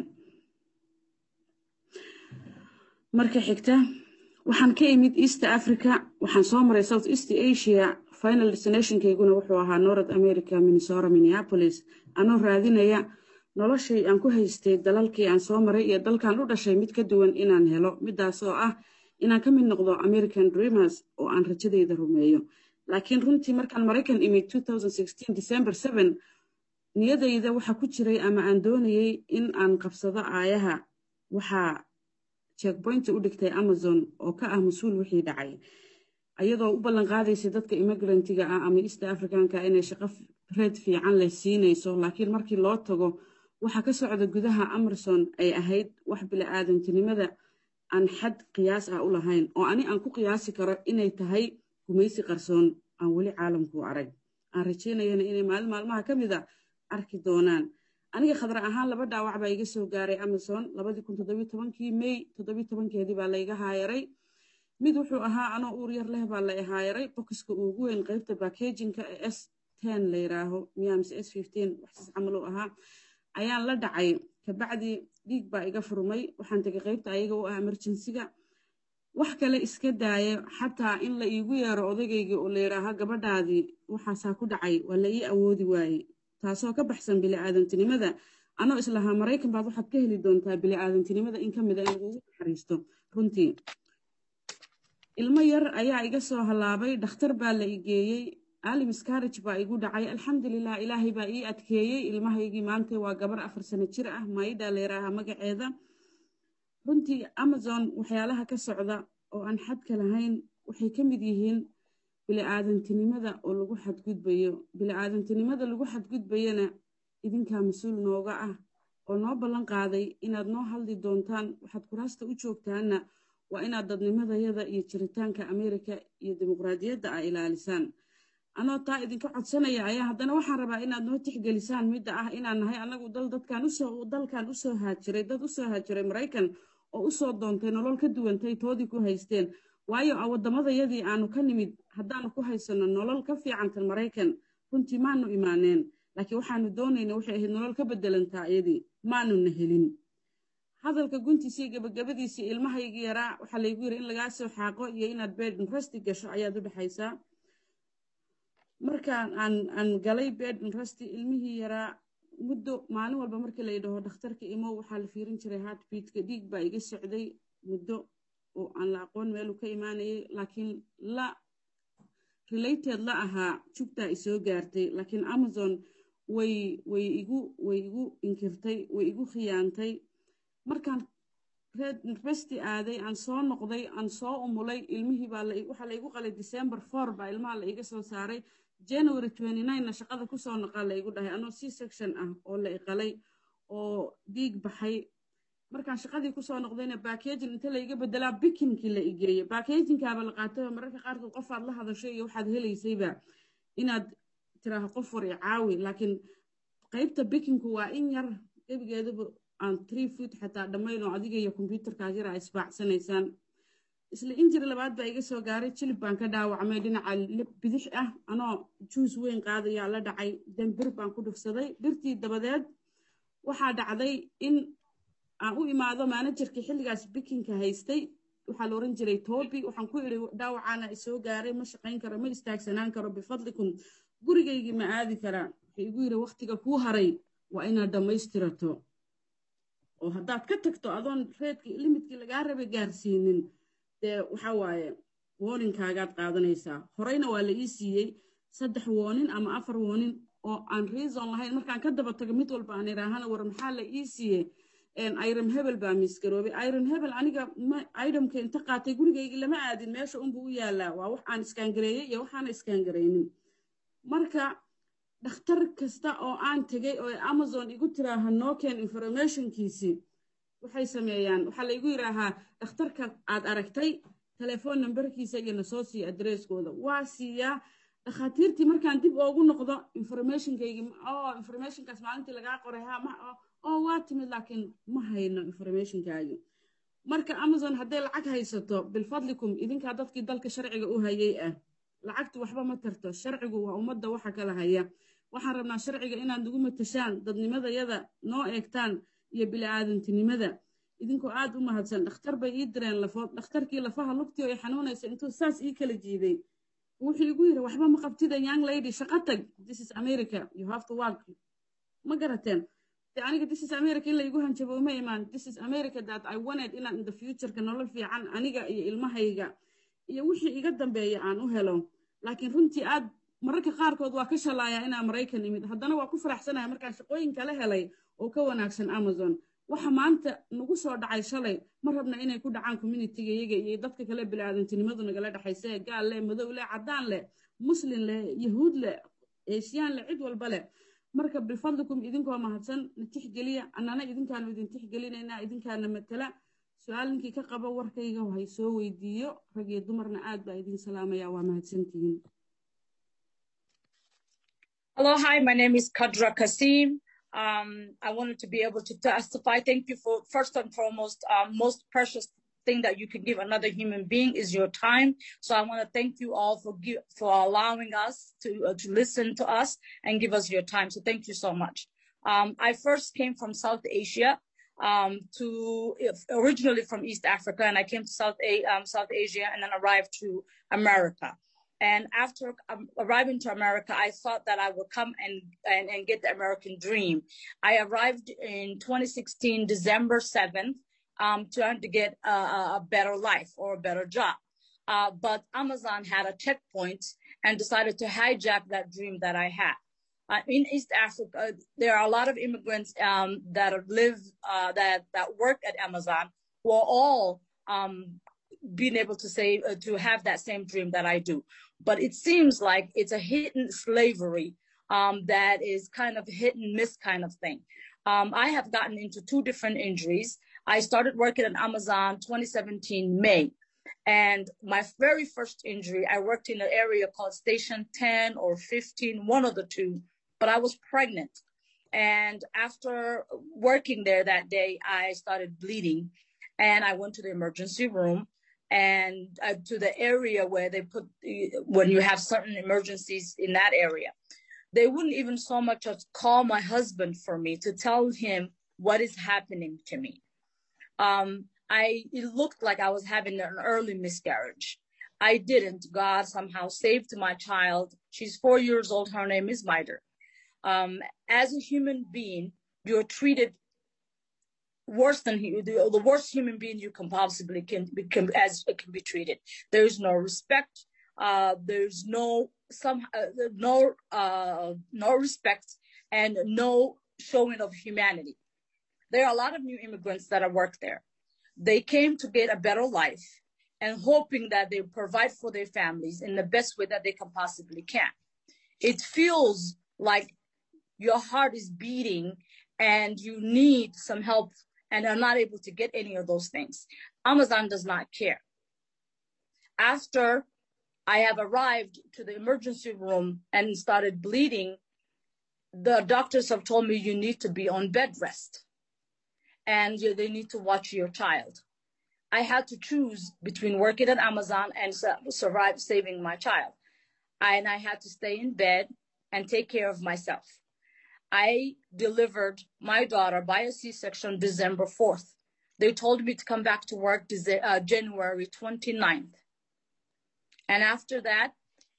Speaker 12: marka xigta waxaan ka imid East Africa waxaan soo maray South East Asia final destination-keyguna wuxuu ahaa North America Minnesota Minneapolis anoo raadinaya noloshay aan ku haystay dalalkii aan soo maray iyo dalkan u dhashay mid ka duwan inaan helo midaas oo ah inaan ka mid noqdo American Dreamers oo aan rajadeyda rumeeyo laakiin runtii markaan Mareykan imid 2016 December 7 niyadeyda waxa ku jiray ama aan doonayay in aan qabsado aayaha waxa checkpoint u dhigtay Amazon oo ka ah mas'uul wixii dhacay ayadoo u ballan qaadaysa dadka immigrant-iga ah ama East African-ka inay shaqo red fiican leh siinayso laakiin markii loo tago waxa ka socda gudaha Amazon ay ahayd wax bini'aadantinimada aan xad qiyaas ah u lahayn oo ani aan ku qiyaasi karo inay tahay gumaysi qarsoon aan wali caalamku arag aan rajeynayna inay maalmaha kamida arki doonaan aniga Khadra ahaan laba dhaawac baa iga soo gaaray Amazon 2017kii May 17keedii baa la iga haayaray mid wuxuu ahaa anoo uur yar leh baa la haayaray boxka ugu weyn qaybta packaging-ka S10 la yiraaho miyaams S15 wax camal u ahaa ayaan la dhacay kabacdi dhiig baa iga furmay waxaan tagay qaybta ayaga u ah emergency-ga wax kale iska daaya xataa in la iigu yeero odagayga oo la yiraaha gabadhaadii waxaasaa ku dhacay waa la ii awoodi waayey taasoo ka baxsan bini'aadantinimada anoo islahaa Mareykan baad waxaad ka heli doontaa bini'aadantinimada in ka mid ah in lagu naxariisto runtii ilmo yar ayaa iga soo halaabay dhakhtar baa la igeeyay Ali miscarriage baa igu dhacay alxamdulillah ilaahay baa ii adkeeyay ilmahaygii maanta waa gabar 4 sano jir ah Maida leeraha magaceeda runtii Amazon waxyaalaha ka socda oo aan xad ka lahayn waxay ka mid yihiin bini'aadantinimada oo lagu xadgudbayana idinka mas'uul nooga ah oo noo ballan qaaday inaad noo hadli doontaan waxaad kuraasta u joogtaana waa inaad dadnimadayada iyo jiritaanka Amerika iyo dimuqraadiyadda ay ilaalisaan anoo taa idinka codsanaya ayaa haddana waxaan rabaa inaad noo tixgelisaan midda ah inaan nahay anagu dalkan u soo haajiray Mareykan oo u soo doontay nolol ka duwantay toodii ku haysteen waayo waddamadayadii aanu ka nimid haddaanu ku haysano nolol ka fiicantan Mareykan runtii maanu imaaneen laakiin waxaanu doonaynaa waxay ahayd nolol ka bedelantaa iyadii maanuna helin hadalka guntiisii gabagabadiisii ilmahaygii yaraa waxaa laygu yiri in lagaa soo xaaqo iyo inaad bed and rest gasho ayaad u dhaxaysaa markaan aan galay bed and rest ilmihii yaraa muddo maalin walba markii la yidhaho dhakhtarka imo waxaa la fiirin jiray heartbeat-ka dhiig baa iga socday muddo oo aan la aqoon meel uu ka imaanayay laakiin related la ahaa jugtaa isoo gaartay laakiin Amazon way igu inkirtay way igu khiyaantay markaan red university aaday aan soo noqday aan soo umulay ilmihii baa waxa la igu qalay December 4 baa ilmaha la iga soo saaray January 29 na shaqada ku soo noqon la igu dhahay anoo C-section ah oo la iqalay oo dhiig baxay markaan shaqadii ku soo noqdayna packaging inta la iga bedelaa bikinkii la igeeyay packagingkaaba la qaatay mararka qaarkood qof aad la hadashay iyo waxaad helaysayba inaad tiraahdo qof war i caawi laakiin qaybta bikinku waa in yar gebigeedaba aan 3 feet xataa dhammayn oo adiga iyo computerkaaga yar isbaacsanaysaan isla injir labaad baa iga soo gaaray jilib baan ka dhaawacmay dhinaca bidix ah anoo juice weyn qaadaya la dhacay dambir baan ku dhufsaday birtii dabadeed waxaa dhacday in aan u imaado managerkii xilligaas bikinka haystay waxaa la oran jiray Toby waxaan ku iri dhaawacana isoo gaaray ma shaqayn karo ma istaagsanaan karo bifadlikum gurigaygii ma aadi karaa wuxuu igu yiri waqtiga ku haray waa inaad dhamaystirato oo haddaad ka tagto adoon reedkii limitki lagaa rabay gaarsiinin dee waxa waaye warningkaagaad qaadanaysaa horeyna waa la ii siiyey 3 warning ama 4 warning oo aan reason lahayn markaan ka daba tago mid walba aan iraahana war maxaa la ii siiyey iron hebel baa miskaroobay iron hebel aniga itemka inta qaatay gurigayga lama aadin meesha unbu u yaalaa waa wax aan iskaan gareeyay iyo waxaan iskaan gareynin marka dhakhtar kasta oo aan tagay oo Amazon igu tiraaha noo keen informationkiisi waxay sameeyaan waxa la igu yiraahaa dhakhtarka aad aragtay telephone numberkiisa iyo nasoo sii addresskooda waa siiya dhakhaatiirtii markaan dib ugu noqdo informationkaas maalintii laga qoray waa timid laakiin ma hayno informationkaagi marka Amazon hadday lacag haysato bilfadlikum idinka dadkii dalka sharciga u hayay ah lacagtu waxba ma tarto sharcigu waa ummadda waxa kala haya waxaan rabnaa sharciga inaad nagu matashaan dadnimadayada noo eegtaan iyo bilaadantinimada idinkoo aad u mahadsan dhakhtar bay ii direen lafood dhakhtarkii lafaha lugtii ay xanuunaysa intuu saas ii kala jiiday wuxuu igu yiri waxba ma qabtida young lady shaqo tag this is America you have to work ma garateen aniga this is America in la igu hanjabo ma imaan this is America that I wanted in the future ka nolol fiican aniga iyo ilmahayga iyo wixii iga dambeeya aan u helo laakiin runtii aad mararka qaarkood waa ka shalaaya inaan Mareykan imid haddana waa ku faraxsanahay markaan shaqooyin kala helay oo ka wanaagsan Amazon waxa maanta nagu soo dhacay shalay ma rabna inay ku dhacaan community-ga iyo dadka kale bilaadantinimadu nagala dhaxaysa gaal leh madow leh cadaan leh muslim leh yahuud leh Asian leh cid walba leh marka bilfadlikum idinkoo mahadsan natixgeliya annana idinkaan idin tixgelinayna idinkaana matala su'aalinkii ka qaba warkayga waxay soo weydiiyo rag iyo dumarna aad baa idin salaamaya waa mahadsantihiin.
Speaker 6: Hello, hi, my name is Kadra Kasim. I wanted to be able to testify. Thank you for, first and foremost, most precious thing that you can give another human being is your time. So I want to thank you all for allowing us to listen to us and give us your time. So thank you so much. I first came from South Asia, originally from East Africa, and I came to South Asia and then arrived to America. And after arriving to America, I thought that I would come and get the American dream. I arrived in 2016, December 7th, trying to get a better life or a better job. But Amazon had a checkpoint and decided to hijack that dream that I had. In East Africa, there are a lot of immigrants that live, that work at Amazon who are all being able to say, to have that same dream that I do. But it seems like it's a hidden slavery that is kind of hit and miss kind of thing. I have gotten into 2 different injuries. I started working at Amazon 2017 May. And my very first injury, I worked in an area called Station 10 or 15, one of the 2, but I was pregnant. And after working there that day, I started bleeding and I went to the emergency room and to the area where they put, when you have certain emergencies in that area. They wouldn't even so much as call my husband for me to tell him what is happening to me. It looked like I was having an early miscarriage. I didn't. God somehow saved my child. She's 4 years old. Her name is Mitre. As a human being, you're treated worse than the worst human being you can possibly can be treated. There is no respect. There's no respect and no showing of humanity. There are a lot of new immigrants that have worked there. They came to get a better life and hoping that they provide for their families in the best way that they can possibly can. It feels like your heart is beating and you need some help and are not able to get any of those things. Amazon does not care. After I have arrived to the emergency room and started bleeding, the doctors have told me you need to be on bed rest and they need to watch your child. I had to choose between working at Amazon and survive saving my child. And I had to stay in bed and take care of myself. I delivered my daughter by a C-section December 4th. They told me to come back to work January 29th. And after that,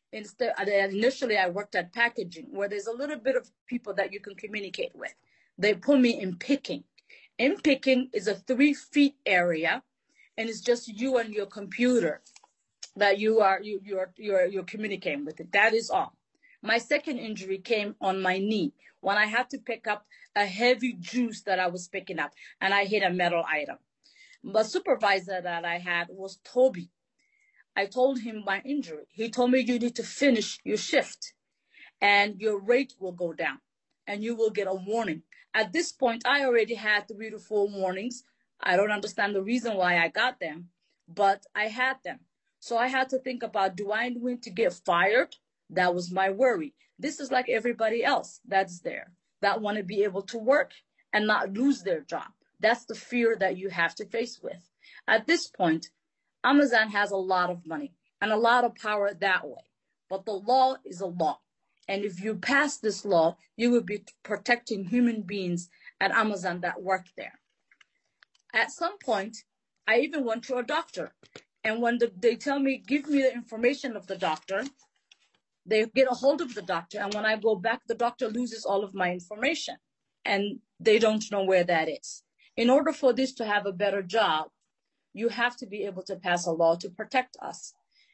Speaker 6: initially I worked at packaging, where there's a little bit of people that you can communicate with. They put me in picking. In picking is a 3 feet area, and it's just you and your computer that you're communicating with it. That is all. My second injury came on my knee when I had to pick up a heavy juice that I was picking up, and I hit a metal item. The supervisor that I had was Toby. I told him my injury. He told me you need to finish your shift and your rate will go down and you will get a warning. At this point, I already had 3 to 4 warnings. I don't understand the reason why I got them, but I had them. So I had to think about, do I want to get fired? That was my worry. This is like everybody else that's there that want to be able to work and not lose their job. That's the fear that you have to face with. At this point, Amazon has a lot of money and a lot of power that way, but the law is a law. And if you pass this law, you will be protecting human beings at Amazon that work there. At some point, I even went to a doctor. And when they tell me, give me the information of the doctor, they get a hold of the doctor. And when I go back, the doctor loses all of my information and they don't know where that is. In order for this to have a better job, you have to be able to pass a law to protect us.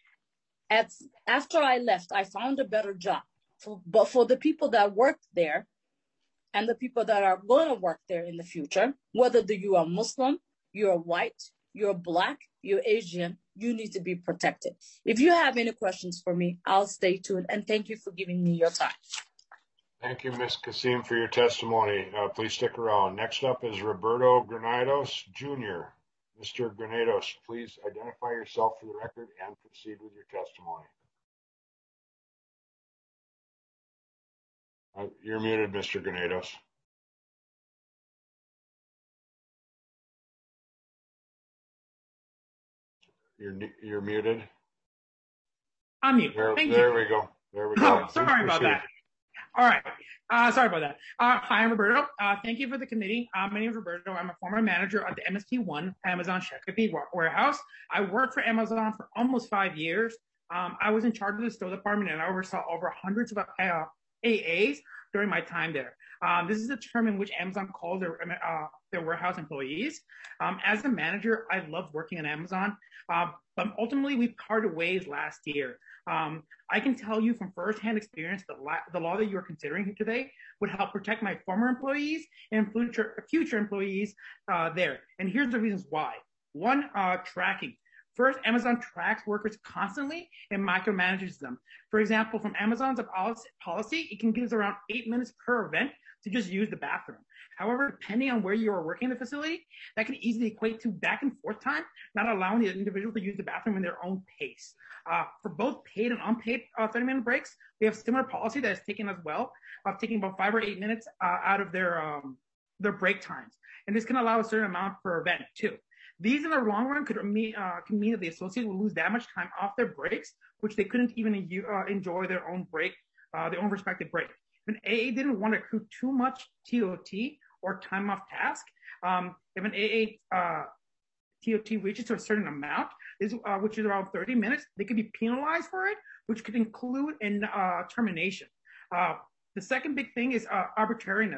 Speaker 6: After I left, I found a better job. But for the people that worked there and the people that are going to work there in the future, whether you are Muslim, you're white, you're Black, you're Asian, you need to be protected. If you have any questions for me, I'll stay tuned. And thank you for giving me your time.
Speaker 1: Thank you, Ms. Kasim, for your testimony. Please stick around. Next up is Roberto Granados, Jr. Mr. Granados, please identify yourself for the record and proceed with your testimony. You're muted, Mr. Granados. You're muted.
Speaker 13: I'm muted.
Speaker 1: There we go.
Speaker 13: Oh, sorry about that. All right. Sorry about that. Hi, I'm Roberto. Thank you for the committee. My name is Roberto. I'm a former manager at the MSP1 Amazon Shakopee warehouse. I worked for Amazon for almost 5 years. I was in charge of the store department and I oversaw over hundreds of AAs during my time there. This is the term in which Amazon calls their warehouse employees. As a manager, I loved working at Amazon, but ultimately we parted ways last year. I can tell you from firsthand experience that the law that you are considering today would help protect my former employees and future employees there. And here's the reasons why. One, tracking. First, Amazon tracks workers constantly and micromanages them. For example, from Amazon's policy, it can give around 8 minutes per event to just use the bathroom. However, depending on where you are working in the facility, that can easily equate to back and forth time, not allowing the individual to use the bathroom in their own pace. For both paid and unpaid 30-minute breaks, we have similar policy that is taken as well, of taking about 5 or 8 minutes out of their break times. And this can allow a certain amount per event too. These in the long run can mean that the associate will lose that much time off their breaks, which they couldn't even enjoy their own break, their own respective break. If an AA didn't want to accrue too much TOT or time off task, if an AA TOT reaches to a certain amount, which is around 30 minutes, they could be penalized for it, which could include in termination. The second big thing is arbitrariness.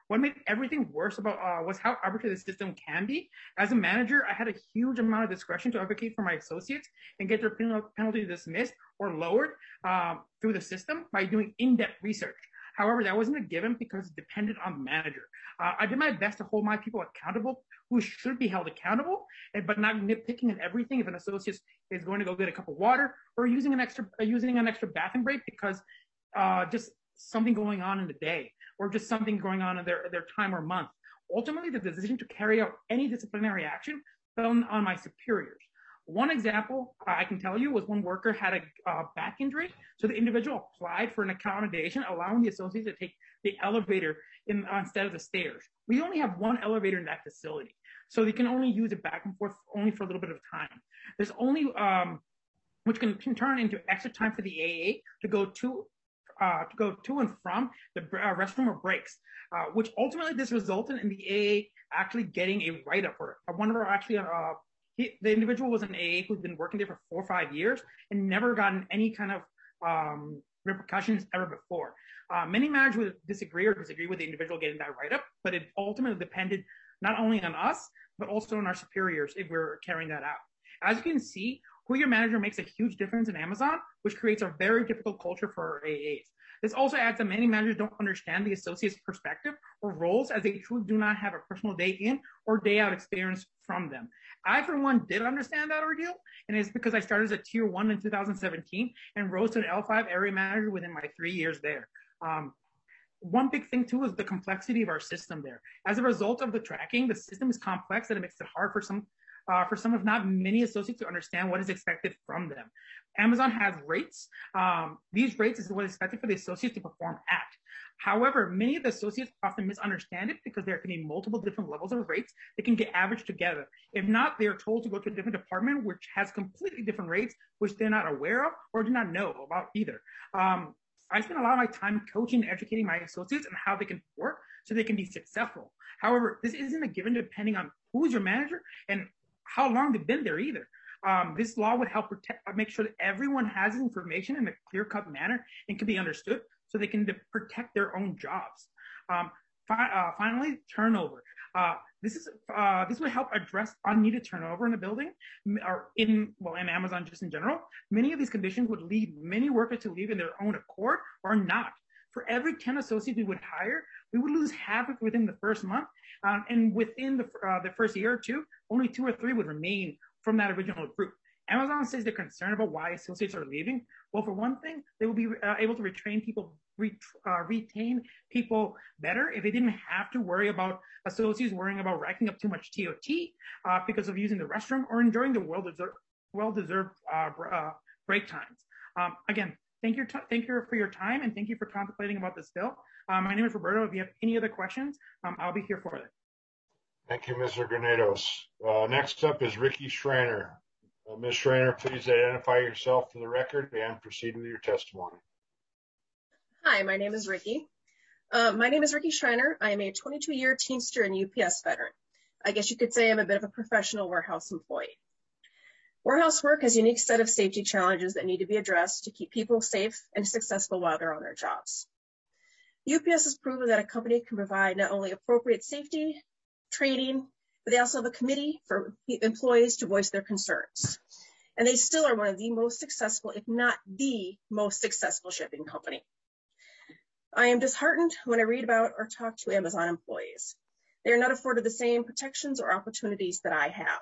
Speaker 13: What made everything worse about was how arbitrary the system can be. As a manager, I had a huge amount of discretion to advocate for my associates and get their penalty dismissed or lowered through the system by doing in-depth research. However, that wasn't a given because it depended on the manager. I did my best to hold my people accountable who should be held accountable, but not nitpicking at everything if an associate is going to go get a cup of water or using an extra bathroom break because just something going on in the day or just something going on in their time or month. Ultimately, the decision to carry out any disciplinary action fell on my superiors. One example I can tell you was one worker had a back injury, so the individual applied for an accommodation, allowing the associates to take the elevator instead of the stairs. We only have one elevator in that facility, so they can only use it back and forth only for a little bit of time. There's only, which can turn into extra time for the AA to go to and from the restroom or breaks, which ultimately this resulted in the AA actually getting a write-up for it. One of our actually, the individual was an AA who's been working there for 4 or 5 years and never gotten any kind of repercussions ever before. Many managers would disagree with the individual getting that write-up, but it ultimately depended not only on us, but also on our superiors if we're carrying that out. As you can see, who your manager makes a huge difference in Amazon, which creates a very difficult culture for our AAs. This also adds that many managers don't understand the associate's perspective or roles as they truly do not have a personal day in or day out experience from them. I, for one, did understand that ordeal, and it's because I started as a tier 1 in 2017 and rose to an L5 area manager within my 3 years there. One big thing too is the complexity of our system there. As a result of the tracking, the system is complex and it makes it hard for some if not many associates to understand what is expected from them. Amazon has rates. These rates is what is expected for the associates to perform at. However, many of the associates often misunderstand it because there can be multiple different levels of rates that can get averaged together. If not, they are told to go to a different department which has completely different rates, which they're not aware of or do not know about either. I spend a lot of my time coaching and educating my associates on how they can work so they can be successful. However, this isn't a given depending on who's your manager and how long they've been there either. This law would help make sure that everyone has information in a clear-cut manner and can be understood so they can protect their own jobs. Finally, turnover. This would help address unneeded turnover in a building or in Amazon just in general. Many of these conditions would lead many workers to leave in their own accord or not. For every 10 associates we would hire, we would lose half of within the first month. And within the first year or two, only 2 or 3 would remain from that original group. Amazon says they're concerned about why associates are leaving. Well, for one thing, they will be able to retain people better if they didn't have to worry about associates worrying about racking up too much TOT because of using the restroom or enjoying the well-deserved break times. Again, thank you for your time and thank you for contemplating about this bill. My name is Roberto. If you have any other questions, I'll be here for it.
Speaker 1: Thank you, Mr. Granados. Next up is Ricky Schreiner. Ms. Schreiner, please identify yourself for the record and proceed with your testimony.
Speaker 14: Hi, my name is Ricky. Schreiner. I am a 22-year Teamster and UPS veteran. I guess you could say I'm a bit of a professional warehouse employee. Warehouse work has a unique set of safety challenges that need to be addressed to keep people safe and successful while they're on their jobs. UPS has proven that a company can provide not only appropriate safety, training, but they also have a committee for employees to voice their concerns. And they still are one of the most successful, if not the most successful shipping company. I am disheartened when I read about or talk to Amazon employees. They are not afforded the same protections or opportunities that I have.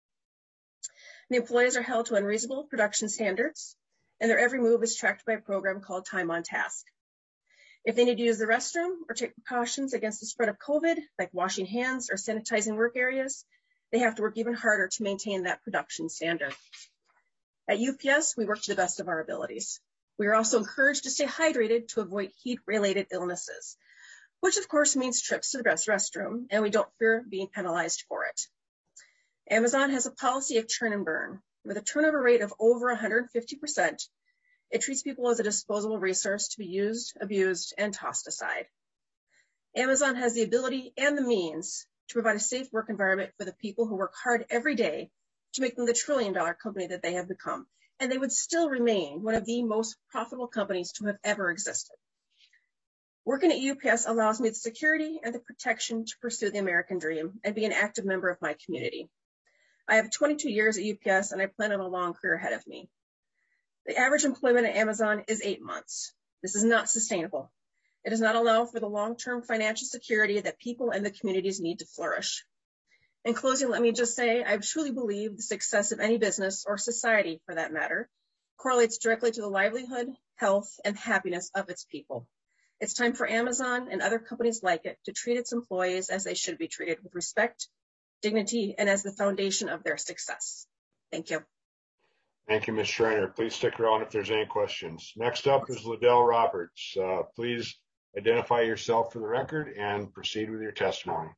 Speaker 14: The employees are held to unreasonable production standards, and their every move is tracked by a program called Time on Task. If they need to use the restroom or take precautions against the spread of COVID, like washing hands or sanitizing work areas, they have to work even harder to maintain that production standard. At UPS, we work to the best of our abilities. We are also encouraged to stay hydrated to avoid heat-related illnesses, which of course means trips to the restroom, and we don't fear being penalized for it. Amazon has a policy of churn and burn. With a turnover rate of over 150%, it treats people as a disposable resource to be used, abused, and tossed aside. Amazon has the ability and the means to provide a safe work environment for the people who work hard every day to make them the trillion-dollar company that they have become, and they would still remain one of the most profitable companies to have ever existed. Working at UPS allows me the security and the protection to pursue the American dream and be an active member of my community. I have 22 years at UPS and I plan on a long career ahead of me. The average employment at Amazon is 8 months. This is not sustainable. It does not allow for the long-term financial security that people and the communities need to flourish. In closing, let me just say, I truly believe the success of any business or society, for that matter, correlates directly to the livelihood, health, and happiness of its people. It's time for Amazon and other companies like it to treat its employees as they should be treated, with respect, dignity, and as the foundation of their success. Thank you.
Speaker 1: Thank you, Ms. Schreiner. Please stick around if there's any questions. Next up is Liddell Roberts. Please identify yourself for the record and proceed with your testimony.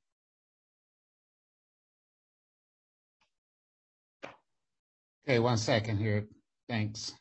Speaker 15: Okay, 1 second here. Thanks.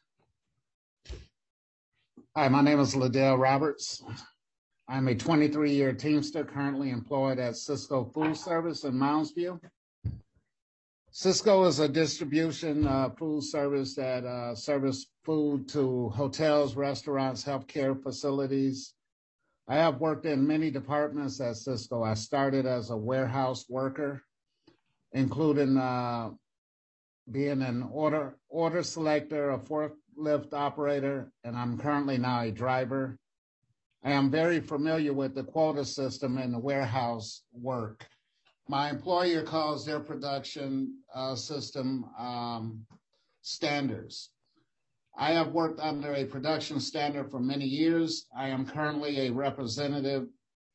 Speaker 15: Hi, my name is Liddell Roberts. I'm a 23-year Teamster currently employed at Cisco Food Service in Mounds View. Cisco is a distribution food service that serves food to hotels, restaurants, healthcare facilities. I have worked in many departments at Cisco. I started as a warehouse worker, including being an order selector, a forklift operator, and I'm currently now a driver. I am very familiar with the quota system and the warehouse work. My employer calls their production system standards. I have worked under a production standard for many years. I am currently a representative.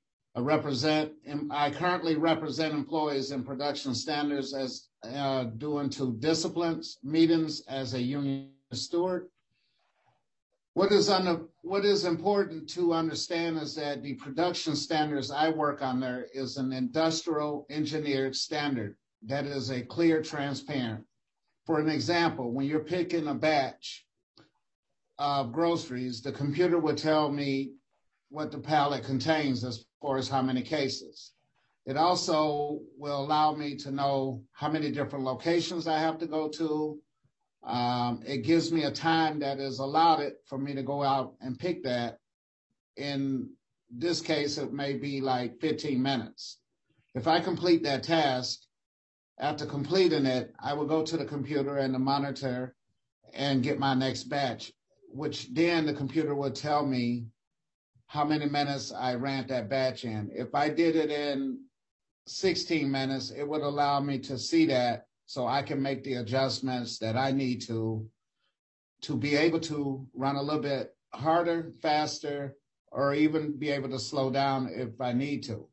Speaker 15: I currently represent employees in production standards as doing to disciplines meetings as a union steward. What is important to understand is that the production standards I work on there is an industrial engineered standard that is a clear, transparent. For an example, when you're picking a batch of groceries, the computer would tell me what the pallet contains as far as how many cases. It also will allow me to know how many different locations I have to go to. It gives me a time that is allotted for me to go out and pick that. In this case, it may be like 15 minutes. If I complete that task, after completing it, I will go to the computer and the monitor and get my next batch, which then the computer would tell me how many minutes I ran that batch in. If I did it in 16 minutes, it would allow me to see that so I can make the adjustments that I need to be able to run a little bit harder, faster, or even be able to slow down if I need to.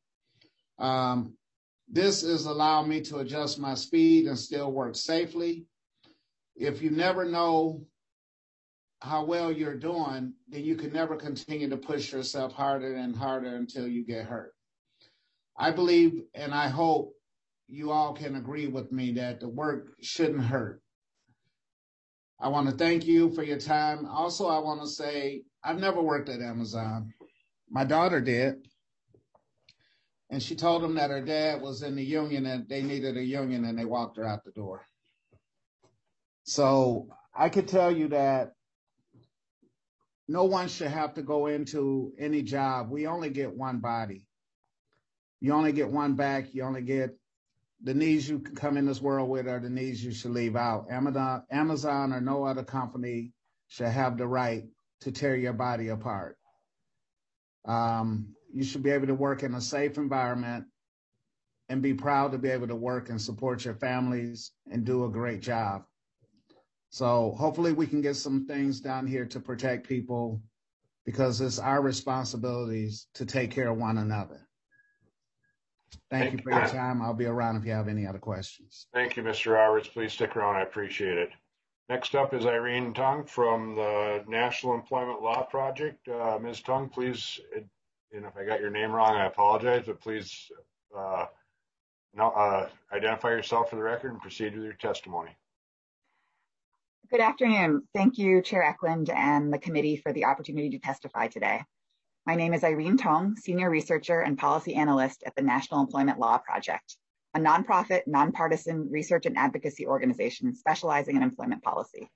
Speaker 15: This is allowing me to adjust my speed and still work safely. If you never know how well you're doing, then you can never continue to push yourself harder and harder until you get hurt. I believe and I hope you all can agree with me that the work shouldn't hurt. I want to thank you for your time. Also, I want to say I've never worked at Amazon. My daughter did. And she told them that her dad was in the union and they needed a union and they walked her out the door. So I could tell you that no one should have to go into any job. We only get one body. You only get one back. You only get the needs you can come in this world with are the needs you should leave out. Amazon or no other company should have the right to tear your body apart. You should be able to work in a safe environment and be proud to be able to work and support your families and do a great job. So hopefully we can get some things down here to protect people because it's our responsibilities to take care of one another. Thank you for your time. I'll be around if you have any other questions.
Speaker 1: Thank you, Mr. Roberts. Please stick around. I appreciate it. Next up is Irene Tung from the National Employment Law Project. Ms. Tung, please, and if I got your name wrong, I apologize, but please identify yourself for the record and proceed with your testimony.
Speaker 16: Good afternoon. Thank you, Chair Eklund and the committee for the opportunity to testify today. My name is Irene Tung, Senior Researcher and Policy Analyst at the National Employment Law Project, a nonprofit, nonpartisan research and advocacy organization specializing in employment policy.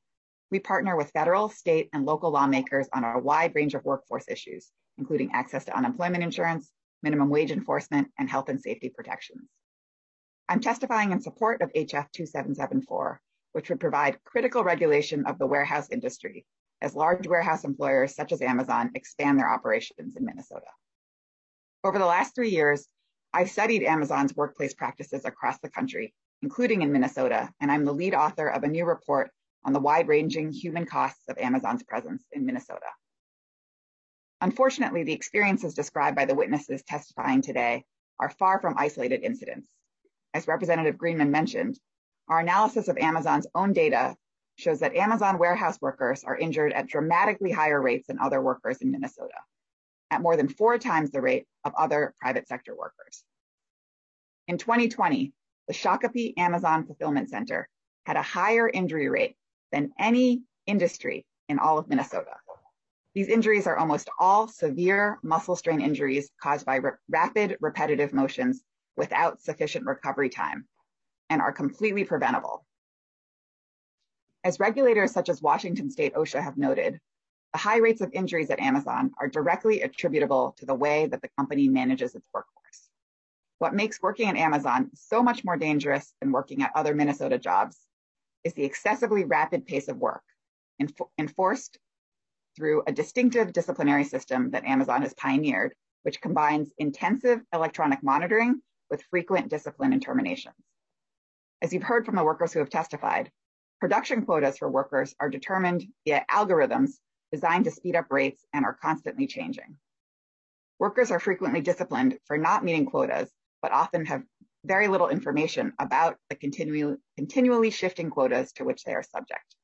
Speaker 16: We partner with federal, state, and local lawmakers on a wide range of workforce issues, including access to unemployment insurance, minimum wage enforcement, and health and safety protections. I'm testifying in support of HF 2774, which would provide critical regulation of the warehouse industry as large warehouse employers such as Amazon expand their operations in Minnesota. Over the last 3 years, I've studied Amazon's workplace practices across the country, including in Minnesota, and I'm the lead author of a new report on the wide-ranging human costs of Amazon's presence in Minnesota. Unfortunately, the experiences described by the witnesses testifying today are far from isolated incidents. As Representative Greenman mentioned, our analysis of Amazon's own data shows that Amazon warehouse workers are injured at dramatically higher rates than other workers in Minnesota, at more than 4 times the rate of other private sector workers. In 2020, the Shakopee Amazon Fulfillment Center had a higher injury rate than any industry in all of Minnesota. These injuries are almost all severe muscle strain injuries caused by rapid repetitive motions without sufficient recovery time and are completely preventable. As regulators such as Washington State OSHA have noted, the high rates of injuries at Amazon are directly attributable to the way that the company manages its workforce. What makes working at Amazon so much more dangerous than working at other Minnesota jobs is the excessively rapid pace of work, enforced through a distinctive disciplinary system that Amazon has pioneered, which combines intensive electronic monitoring with frequent discipline and terminations. As you've heard from the workers who have testified, production quotas for workers are determined via algorithms designed to speed up rates and are constantly changing. Workers are frequently disciplined for not meeting quotas, but often have very little information about the continually shifting quotas to which they are subject.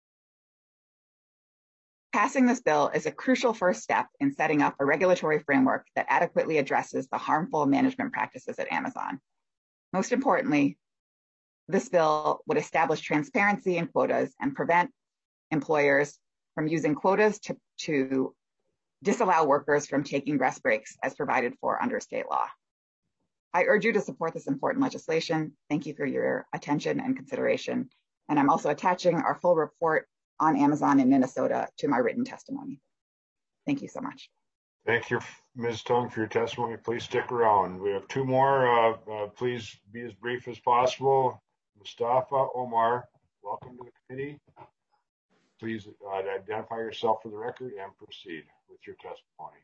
Speaker 16: Passing this bill is a crucial first step in setting up a regulatory framework that adequately addresses the harmful management practices at Amazon. Most importantly, this bill would establish transparency in quotas and prevent employers from using quotas to disallow workers from taking rest breaks as provided for under state law. I urge you to support this important legislation. Thank you for your attention and consideration. And I'm also attaching our full report on Amazon in Minnesota to my written testimony. Thank you so much.
Speaker 1: Thank you, Ms. Tung, for your testimony. Please stick around. We have 2 more. Please be as brief as possible. Mustafa Omar, welcome to the committee. Please identify yourself for the record and proceed with your testimony.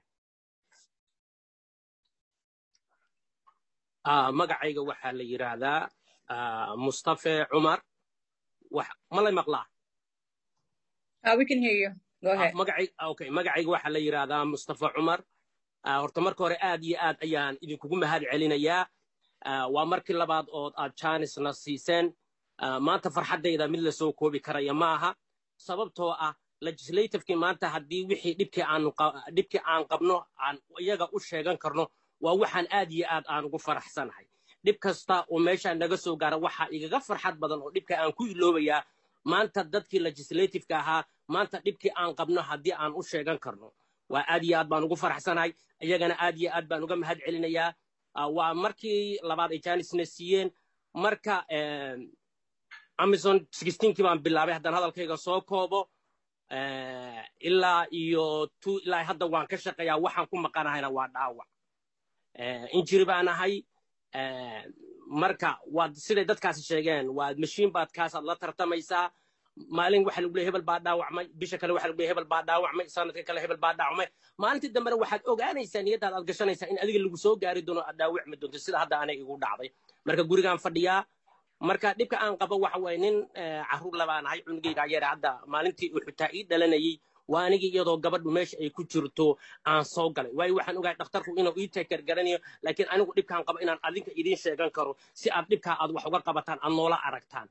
Speaker 17: magacayga waxaa la yiraahdaa Mustafa Umar. Ma la maqlaa?
Speaker 6: We can hear you. Go ahead.
Speaker 17: magacayga waxaa la yiraahdaa Mustafa Umar. Horta marka hore aad iyo aad ayaan idinkugu mahad celinayaa. Waa markii labaad oo aad chance na siiseen. Maanta farxadayda mid la soo koobi karaya maaha. Sababtoo ah legislative-kii maanta haddii wixii dhibkii aan qabno aan iyaga u sheegan karno waa waxaan aad iyo aad aan ugu faraxsanahay. dhib kasta oo meesha naga soo gaara waxa igaga farxad badan oo dhibka aan ku iloobayaa maanta dadkii legislative-ka ahaa maanta dhibkii aan qabno haddii aan u sheegan karno waa aad iyo aad baan ugu faraxsanahay. iyagana aad iyo aad baan uga mahad celinayaa. waa markii labaad ay jaanisna siiyeen. marka Amazon 16kii baan bilaabay haddaan hadalkayga soo koobo ilaa iyo ilaa hadda waan ka shaqeeyaa. waxaan ku maqanahayna waa dhaawac. injury baan ahay. marka waad siday dadkaasi sheegeen waad mashiin baad kaasaad la tartamaysaa. maalin waxa lagu leeyahay hebel baa dhaawacmay, bisha kale waxa lagu leeyahay hebel baa dhaawacmay, sanadka kale hebel baa dhaawacmay. maalintii dambena waxaad ogaanaysaa niyadaad aad gashanaysaa in adiga lagu soo gaari doono aad dhaawacmi doonto sida hadda anay igu dhacday. marka gurigaan fadhiyaa. marka dhibka aan qabo waxa way nin caruur labaan ahay. cunugayga yar hadda maalintii uu xitaa ii dhalanayay waa anigii iyadoo gabadhu meesha ay ku jirto aan soo galay. waayo waxaan ogahay dhakhtarku inuu ii teekar garanayo laakiin anigu dhibkaan qabo inaan adinka idiin sheegan karo si aad dhibkaa aad wax uga qabataan aad noola aragtaan.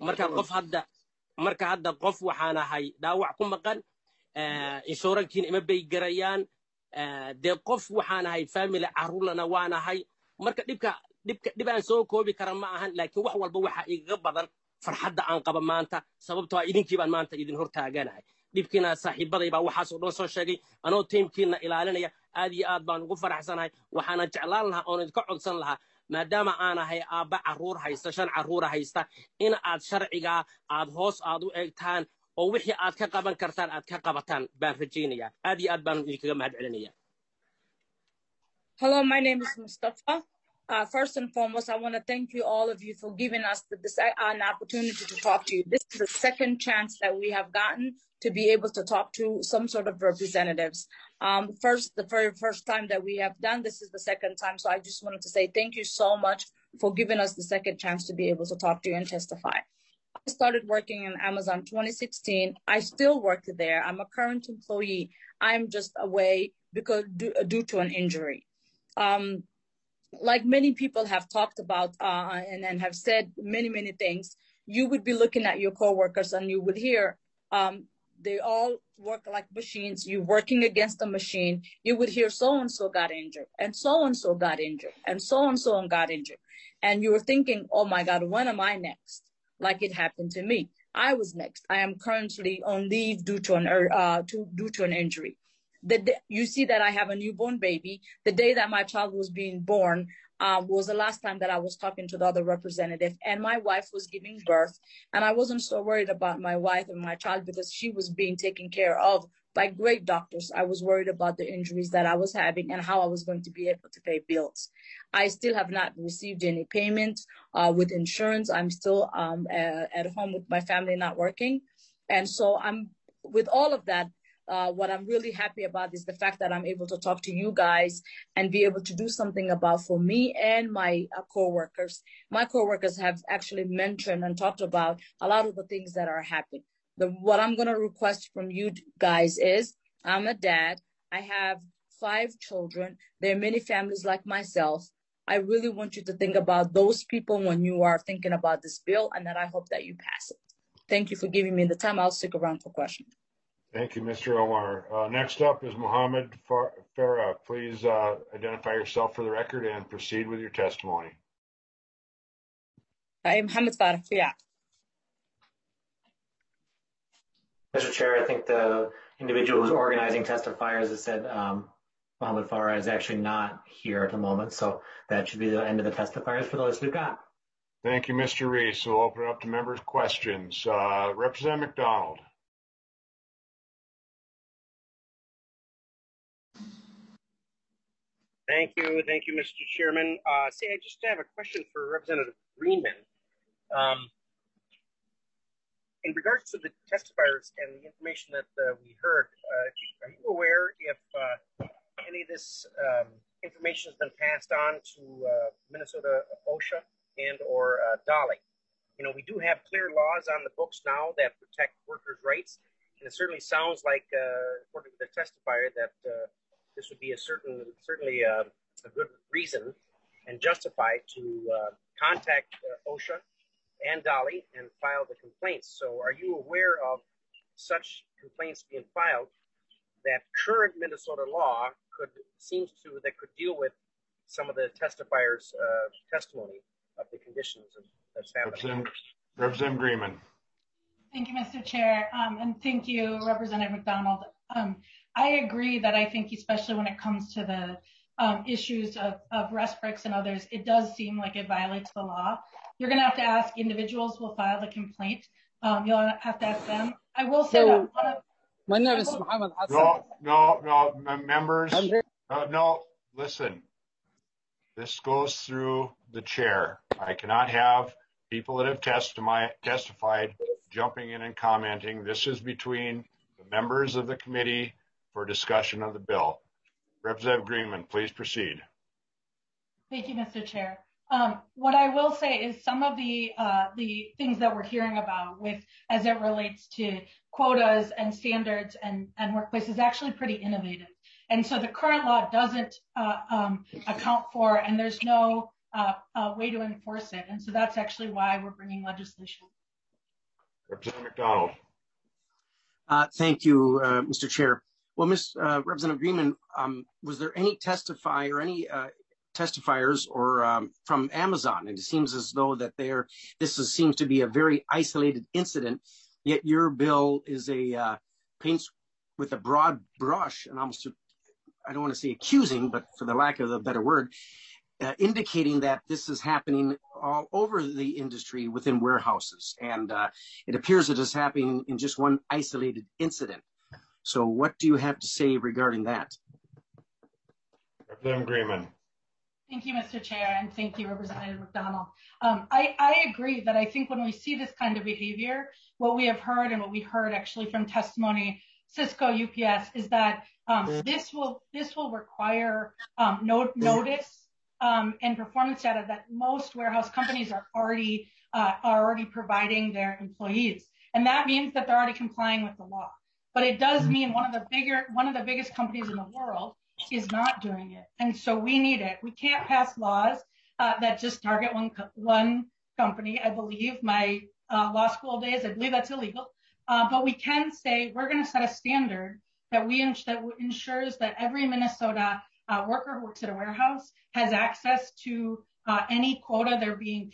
Speaker 17: marka hadda qof waxaan ahay dhaawac ku maqan. inshurankiina ima bay garayaan. dee qof waxaan ahay family caruurlana waan ahay. marka dhib aan soo koobi kara ma ahan laakiin wax walba waxa igaga badan farxadda aan qaba maanta sababtoo ah idinkii baan maanta idin hortaaganahay. dhibkiina saaxiibaday baa waxaas oo dhan soo sheegay anoo tiimkiina ilaalinaya. aad iyo aad baan ugu faraxsanahay. waxaana jeclaan lahaa oon idinka codsan lahaa maadaama aan ahay aabba caruur haysta 5 caruura haysta in aad sharciga aad hoos aad u eegtaan oo wixii aad ka qaban kartaan aad ka qabataan baan rajaynayaa aad iyo aad baan idinkaga mahadcelinayaa.
Speaker 6: Hello, my name is Mustafa. First and foremost, I want to thank you, all of you, for giving us an opportunity to talk to you. This is the second chance that we have gotten to be able to talk to some sort of representatives. The very first time that we have done this is the second time. So I just wanted to say thank you so much for giving us the second chance to be able to talk to you and testify. I started working in Amazon 2016. I still work there. I'm a current employee. I'm just away because due to an injury. Like many people have talked about and have said many things, you would be looking at your coworkers and you would hear they all work like machines. You're working against a machine. You would hear so-and-so got injured and so-and-so got injured and so-and-so got injured. And you were thinking, oh my God, when am I next? Like it happened to me. I was next. I am currently on leave due to an injury. You see that I have a newborn baby. The day that my child was being born was the last time that I was talking to the other representative, and my wife was giving birth. And I wasn't so worried about my wife and my child because she was being taken care of by great doctors. I was worried about the injuries that I was having and how I was going to be able to pay bills. I still have not received any payment with insurance. I'm still at home with my family, not working. And so with all of that, what I'm really happy about is the fact that I'm able to talk to you guys and be able to do something about for me and my coworkers. My coworkers have actually mentioned and talked about a lot of the things that are happening. What I'm going to request from you guys is, I'm a dad. I have 5 children. There are many families like myself. I really want you to think about those people when you are thinking about this bill, and that I hope that you pass it. Thank you for giving me the time. I'll stick around for questions.
Speaker 1: Thank you, Mr. Omar. Next up is Mohammed Farah. Please identify yourself for the record and proceed with your testimony.
Speaker 6: I'm Mohammed Farah. Yeah.
Speaker 9: Mr. Chair, I think the individual who's organizing testifiers has said Mohammed Farah is actually not here at the moment, so that should be the end of the testifiers for the list we've got.
Speaker 1: Thank you, Mr. Reese. We'll open it up to members' questions. Representative McDonald.
Speaker 4: Thank you, Mr. Chairman. I just have a question for Representative Greenman. In regards to the testifiers and the information that we heard, are you aware if any of this information has been passed on to Minnesota OSHA and or DOLI? You know, we do have clear laws on the books now that protect workers' rights, and it certainly sounds like, according to the testifier, that this would be certainly a good reason and justified to contact OSHA and DOLI and file the complaints. So are you aware of such complaints being filed that current Minnesota law could deal with some of the testifiers' testimony of the conditions that's happening?
Speaker 1: Representative Greenman.
Speaker 7: Thank you, Mr. Chair, and thank you, Representative McDonald. I agree that I think, especially when it comes to the issues of rest breaks and others, it does seem like it violates the law. You're going to have to ask individuals who will file the complaint. You'll have to ask them. I will say that one of...
Speaker 18: My name is Muhammad Hassan.
Speaker 1: No, members. No, listen. This goes through the chair. I cannot have people that have testified jumping in and commenting. This is between the members of the committee for discussion of the bill. Representative Greenman, please proceed.
Speaker 7: Thank you, Mr. Chair. What I will say is some of the things that we're hearing about as it relates to quotas and standards and workplace is actually pretty innovative. And so the current law doesn't account for, and there's no way to enforce it. And so that's actually why we're bringing legislation.
Speaker 1: Representative McDonald.
Speaker 18: Thank you, Mr. Chair. Well, Representative Greenman, was there any testifiers or from Amazon? And it seems as though that seems to be a very isolated incident, yet your bill is paints with a broad brush and almost, I don't want to say accusing, but for the lack of a better word, indicating that this is happening all over the industry within warehouses. And it appears it is happening in just one isolated incident. So what do you have to say regarding that?
Speaker 1: Representative Greenman.
Speaker 7: Thank you, Mr. Chair, and thank you, Representative McDonald. I agree that I think when we see this kind of behavior, what we have heard and what we heard actually from testimony, Cisco, UPS, is that this will require notice and performance data that most warehouse companies are already providing their employees, and that means that they're already complying with the law. But it does mean one of the biggest companies in the world is not doing it. And so we need it. We can't pass laws that just target one company. I believe my law school days, I believe that's illegal. But we can say we're going to set a standard that ensures that every Minnesota worker who works at a warehouse has access to any quota they're being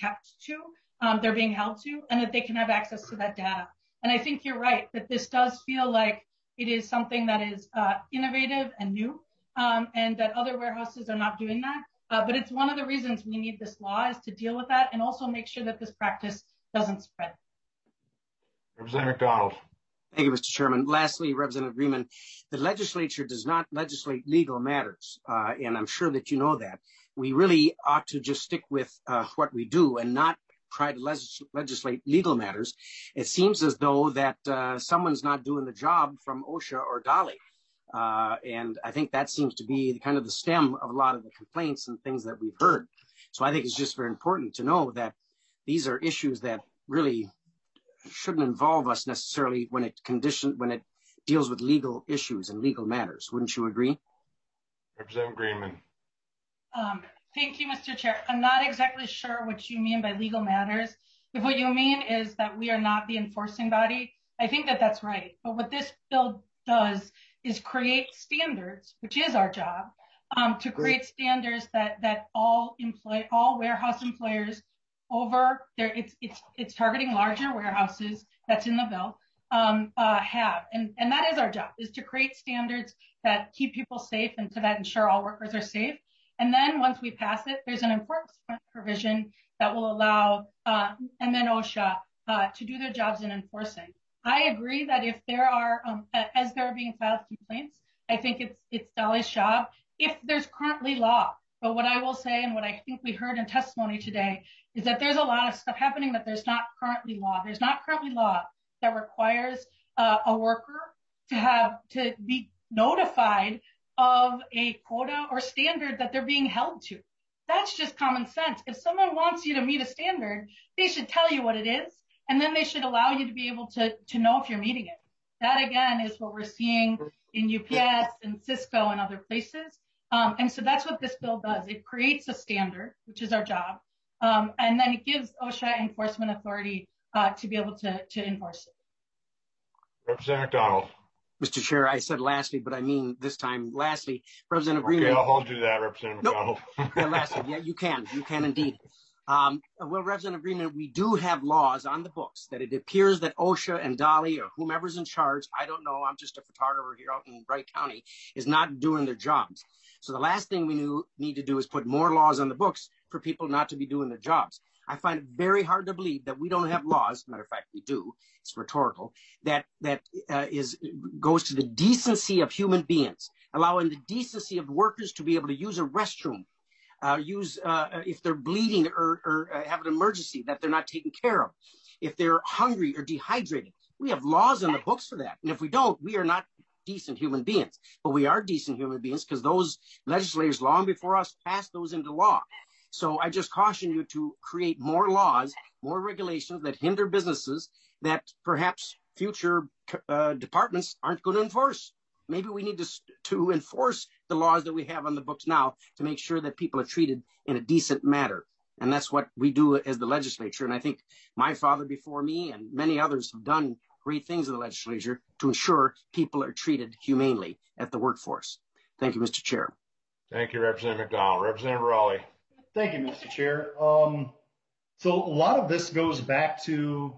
Speaker 7: held to, and that they can have access to that data. And I think you're right that this does feel like it is something that is innovative and new. And that other warehouses are not doing that. But it's one of the reasons we need this law is to deal with that and also make sure that this practice doesn't spread.
Speaker 1: Representative McDonald.
Speaker 18: Thank you, Mr. Chairman. Lastly, Representative Greenman, the legislature does not legislate legal matters, and I'm sure that you know that. We really ought to just stick with what we do and not try to legislate legal matters. It seems as though that someone's not doing the job from OSHA or DALI. And I think that seems to be kind of the stem of a lot of the complaints and things that we've heard. So I think it's just very important to know that these are issues that really shouldn't involve us necessarily when it deals with legal issues and legal matters. Wouldn't you agree?
Speaker 1: Representative Greenman.
Speaker 7: Thank you, Mr. Chair. I'm not exactly sure what you mean by legal matters. If what you mean is that we are not the enforcing body, I think that that's right. But what this bill does is create standards, which is our job, to create standards that all warehouse employers over there, it's targeting larger warehouses, that's in the bill, have. And that is our job, is to create standards that keep people safe and to that ensure all workers are safe. And then once we pass it, there's an enforcement provision that will allow and then OSHA to do their jobs in enforcing. I agree that if there are, as there are being filed complaints, I think it's DALI's job if there's currently law. But what I will say, and what I think we heard in testimony today, is that there's a lot of stuff happening that there's not currently law. There's not currently law that requires a worker to be notified of a quota or standard that they're being held to. That's just common sense. If someone wants you to meet a standard, they should tell you what it is, and then they should allow you to be able to know if you're meeting it. That, again, is what we're seeing in UPS and Cisco and other places. And so that's what this bill does. It creates a standard, which is our job, and then it gives OSHA enforcement authority to be able to enforce it.
Speaker 1: Representative McDonald.
Speaker 18: Mr. Chair, I said lastly, but I mean this time lastly. Representative Greenman.
Speaker 1: Okay, I'll hold you to that, Representative McDonald.
Speaker 18: Yeah, lastly. Yeah, you can indeed. Well, Representative Greenman, we do have laws on the books that it appears that OSHA and DALI or whomever's in charge, I don't know, I'm just a photographer here out in Wright County, is not doing their jobs. So the last thing we need to do is put more laws on the books for people not to be doing their jobs. I find it very hard to believe that we don't have laws. Matter of fact, we do. It's rhetorical. That goes to the decency of human beings, allowing the decency of workers to be able to use a restroom, if they're bleeding or have an emergency that they're not taken care of, if they're hungry or dehydrated. We have laws on the books for that. And if we don't, we are not decent human beings. But we are decent human beings because those legislators long before us passed those into law. So I just caution you to create more laws, more regulations that hinder businesses that perhaps future departments aren't going to enforce. Maybe we need to enforce the laws that we have on the books now to make sure that people are treated in a decent manner. And that's what we do as the legislature. And I think my father before me and many others have done great things in the legislature to ensure people are treated humanely at the workforce. Thank you, Mr. Chair.
Speaker 1: Thank you, Representative McDonald. Representative Raleigh.
Speaker 19: Thank you, Mr. Chair. So a lot of this goes back to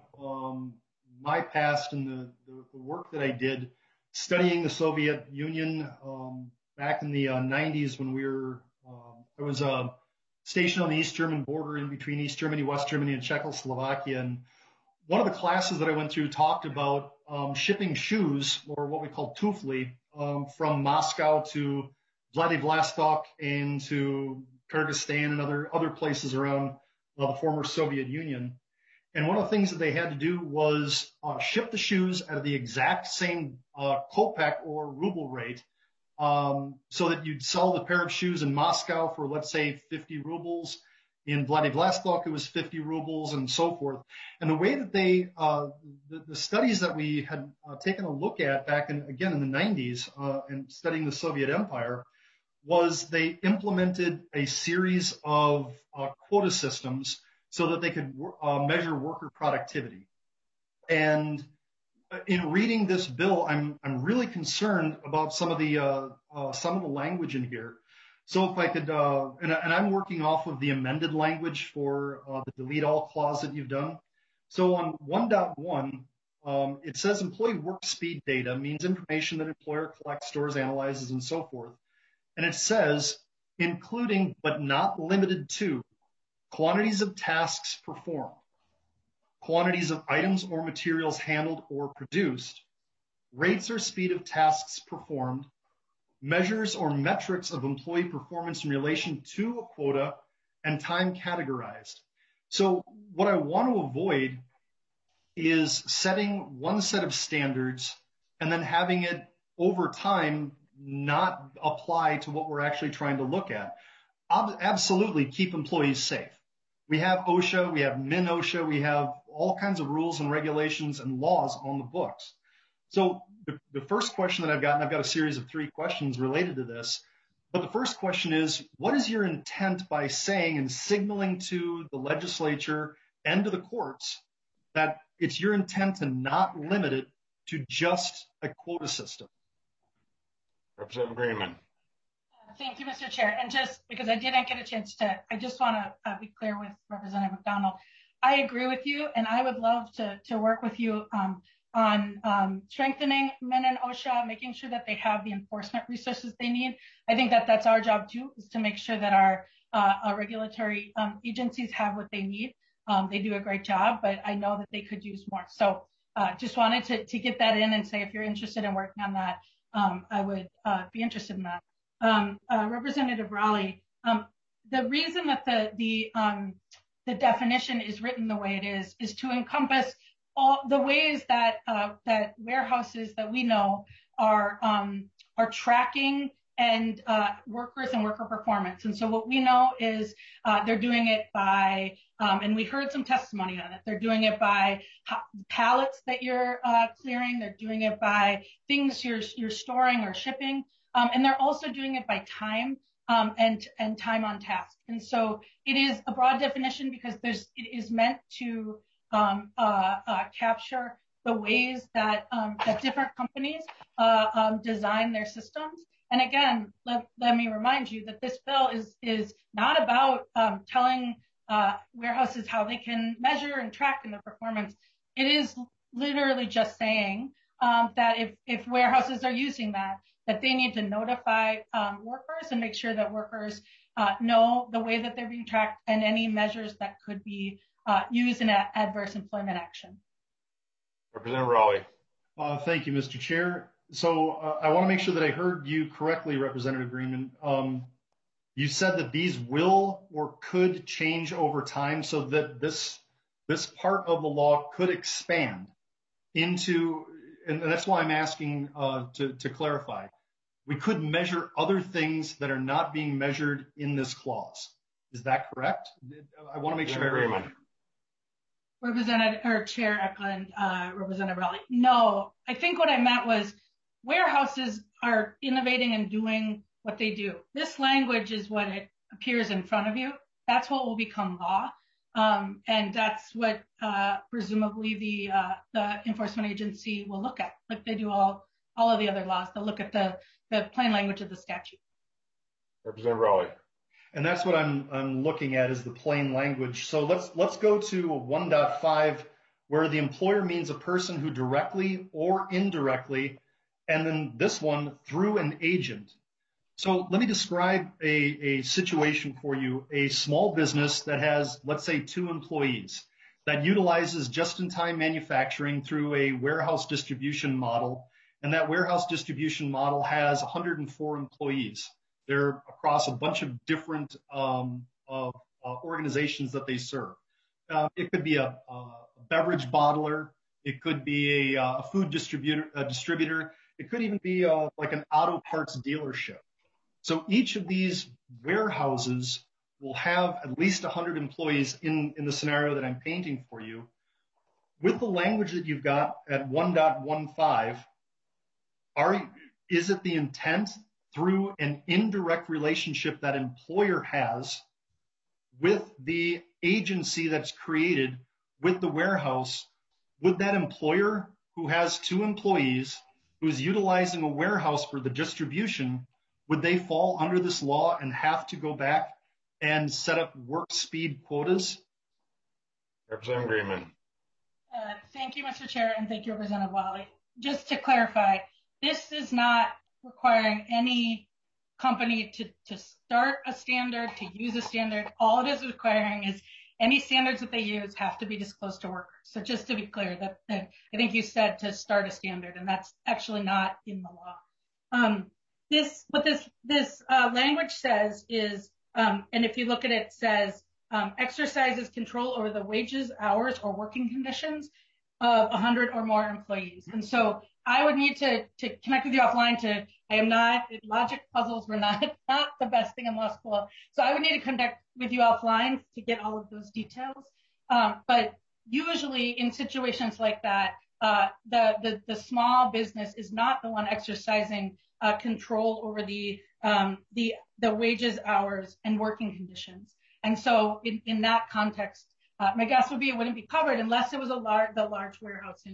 Speaker 19: my past and the work that I did studying the Soviet Union back in the 90s when I was stationed on the East German border in between East Germany, West Germany, and Czechoslovakia. And one of the classes that I went through talked about shipping shoes, or what we call tufli, from Moscow to Vladivostok and to Kyrgyzstan and other places around the former Soviet Union. And one of the things that they had to do was ship the shoes at the exact same kopeck or ruble rate, so that you'd sell the pair of shoes in Moscow for, let's say, 50 rubles. In Vladivostok, it was 50 rubles, and so forth. And the way that they, the studies that we had taken a look at back in the 90s, and studying the Soviet Empire, was they implemented a series of quota systems so that they could measure worker productivity. And in reading this bill, I'm really concerned about some of the language in here. So if I could, and I'm working off of the amended language for the delete all clause that you've done. So on 1.1, it says employee work speed data means information that employer collects, stores, analyzes, and so forth. And it says, including but not limited to quantities of tasks performed, quantities of items or materials handled or produced, rates or speed of tasks performed, measures or metrics of employee performance in relation to a quota, and time categorized. So what I want to avoid is setting one set of standards and then having it over time not apply to what we're actually trying to look at. Absolutely keep employees safe. We have OSHA, we have MIN-OSHA, we have all kinds of rules and regulations and laws on the books. So the first question that I've got, and I've got a series of 3 questions related to this, but the first question is, what is your intent by saying and signaling to the legislature and to the courts that it's your intent to not limit it to just a quota system?
Speaker 1: Representative Greenman.
Speaker 7: Thank you, Mr. Chair. And just because I didn't get a chance to, I just want to be clear with Representative McDonald. I agree with you, and I would love to work with you on strengthening MIN and OSHA, making sure that they have the enforcement resources they need. I think that that's our job too, is to make sure that our regulatory agencies have what they need. They do a great job, but I know that they could use more. So just wanted to get that in and say, if you're interested in working on that, I would be interested in that. Representative Raleigh, the reason that the definition is written the way it is to encompass all the ways that that warehouses that we know are tracking and workers and worker performance. And so what we know is they're doing it by, and we heard some testimony on it, they're doing it by pallets that you're clearing, they're doing it by things you're storing or shipping, and they're also doing it by time and time on task. And so it is a broad definition because it is meant to capture the ways that that different companies design their systems. And again, let me remind you that this bill is not about telling warehouses how they can measure and track in their performance. It is literally just saying that if warehouses are using that they need to notify workers and make sure that workers know the way that they're being tracked and any measures that could be used in adverse employment action.
Speaker 1: Representative Raleigh.
Speaker 19: Thank you, Mr. Chair. So I want to make sure that I heard you correctly, Representative Greenman. You said that these will or could change over time so that this part of the law could expand into, and that's why I'm asking to clarify. We could measure other things that are not being measured in this clause. Is that correct? I want to make sure I heard you.
Speaker 7: Representative Chair Eklund, Representative Raleigh. No, I think what I meant was warehouses are innovating and doing what they do. This language is what it appears in front of you. That's what will become law. And that's what presumably the enforcement agency will look at, like they do all of the other laws. They'll look at the plain language of the statute.
Speaker 1: Representative Raleigh.
Speaker 19: And that's what I'm looking at is the plain language. So let's go to 1.5, where the employer means a person who directly or indirectly, and then this one through an agent. So let me describe a situation for you. A small business that has, let's say, 2 employees that utilizes just-in-time manufacturing through a warehouse distribution model. And that warehouse distribution model has 104 employees. They're across a bunch of different organizations that they serve. It could be a beverage bottler. It could be a food distributor. It could even be like an auto parts dealership. So each of these warehouses will have at least 100 employees in the scenario that I'm painting for you. With the language that you've got at 1.15, is it the intent through an indirect relationship that employer has with the agency that's created with the warehouse? Would that employer who has 2 employees, who's utilizing a warehouse for the distribution, would they fall under this law and have to go back and set up work speed quotas?
Speaker 1: Representative Greenman.
Speaker 7: Thank you, Mr. Chair, and thank you, Representative Wiley. Just to clarify, this is not requiring any company to start a standard, to use a standard. All it is requiring is any standards that they use have to be disclosed to workers. So just to be clear, that I think you said to start a standard, and that's actually not in the law. What this language says is, and if you look at it, says exercises control over the wages, hours, or working conditions of 100 or more employees. And so I would need to connect with you offline logic puzzles were not the best thing in law school. So I would need to connect with you offline to get all of those details. But usually in situations like that, the small business is not the one exercising control over the wages, hours, and working conditions. And so in that context, my guess would be it wouldn't be covered unless it was the large warehousing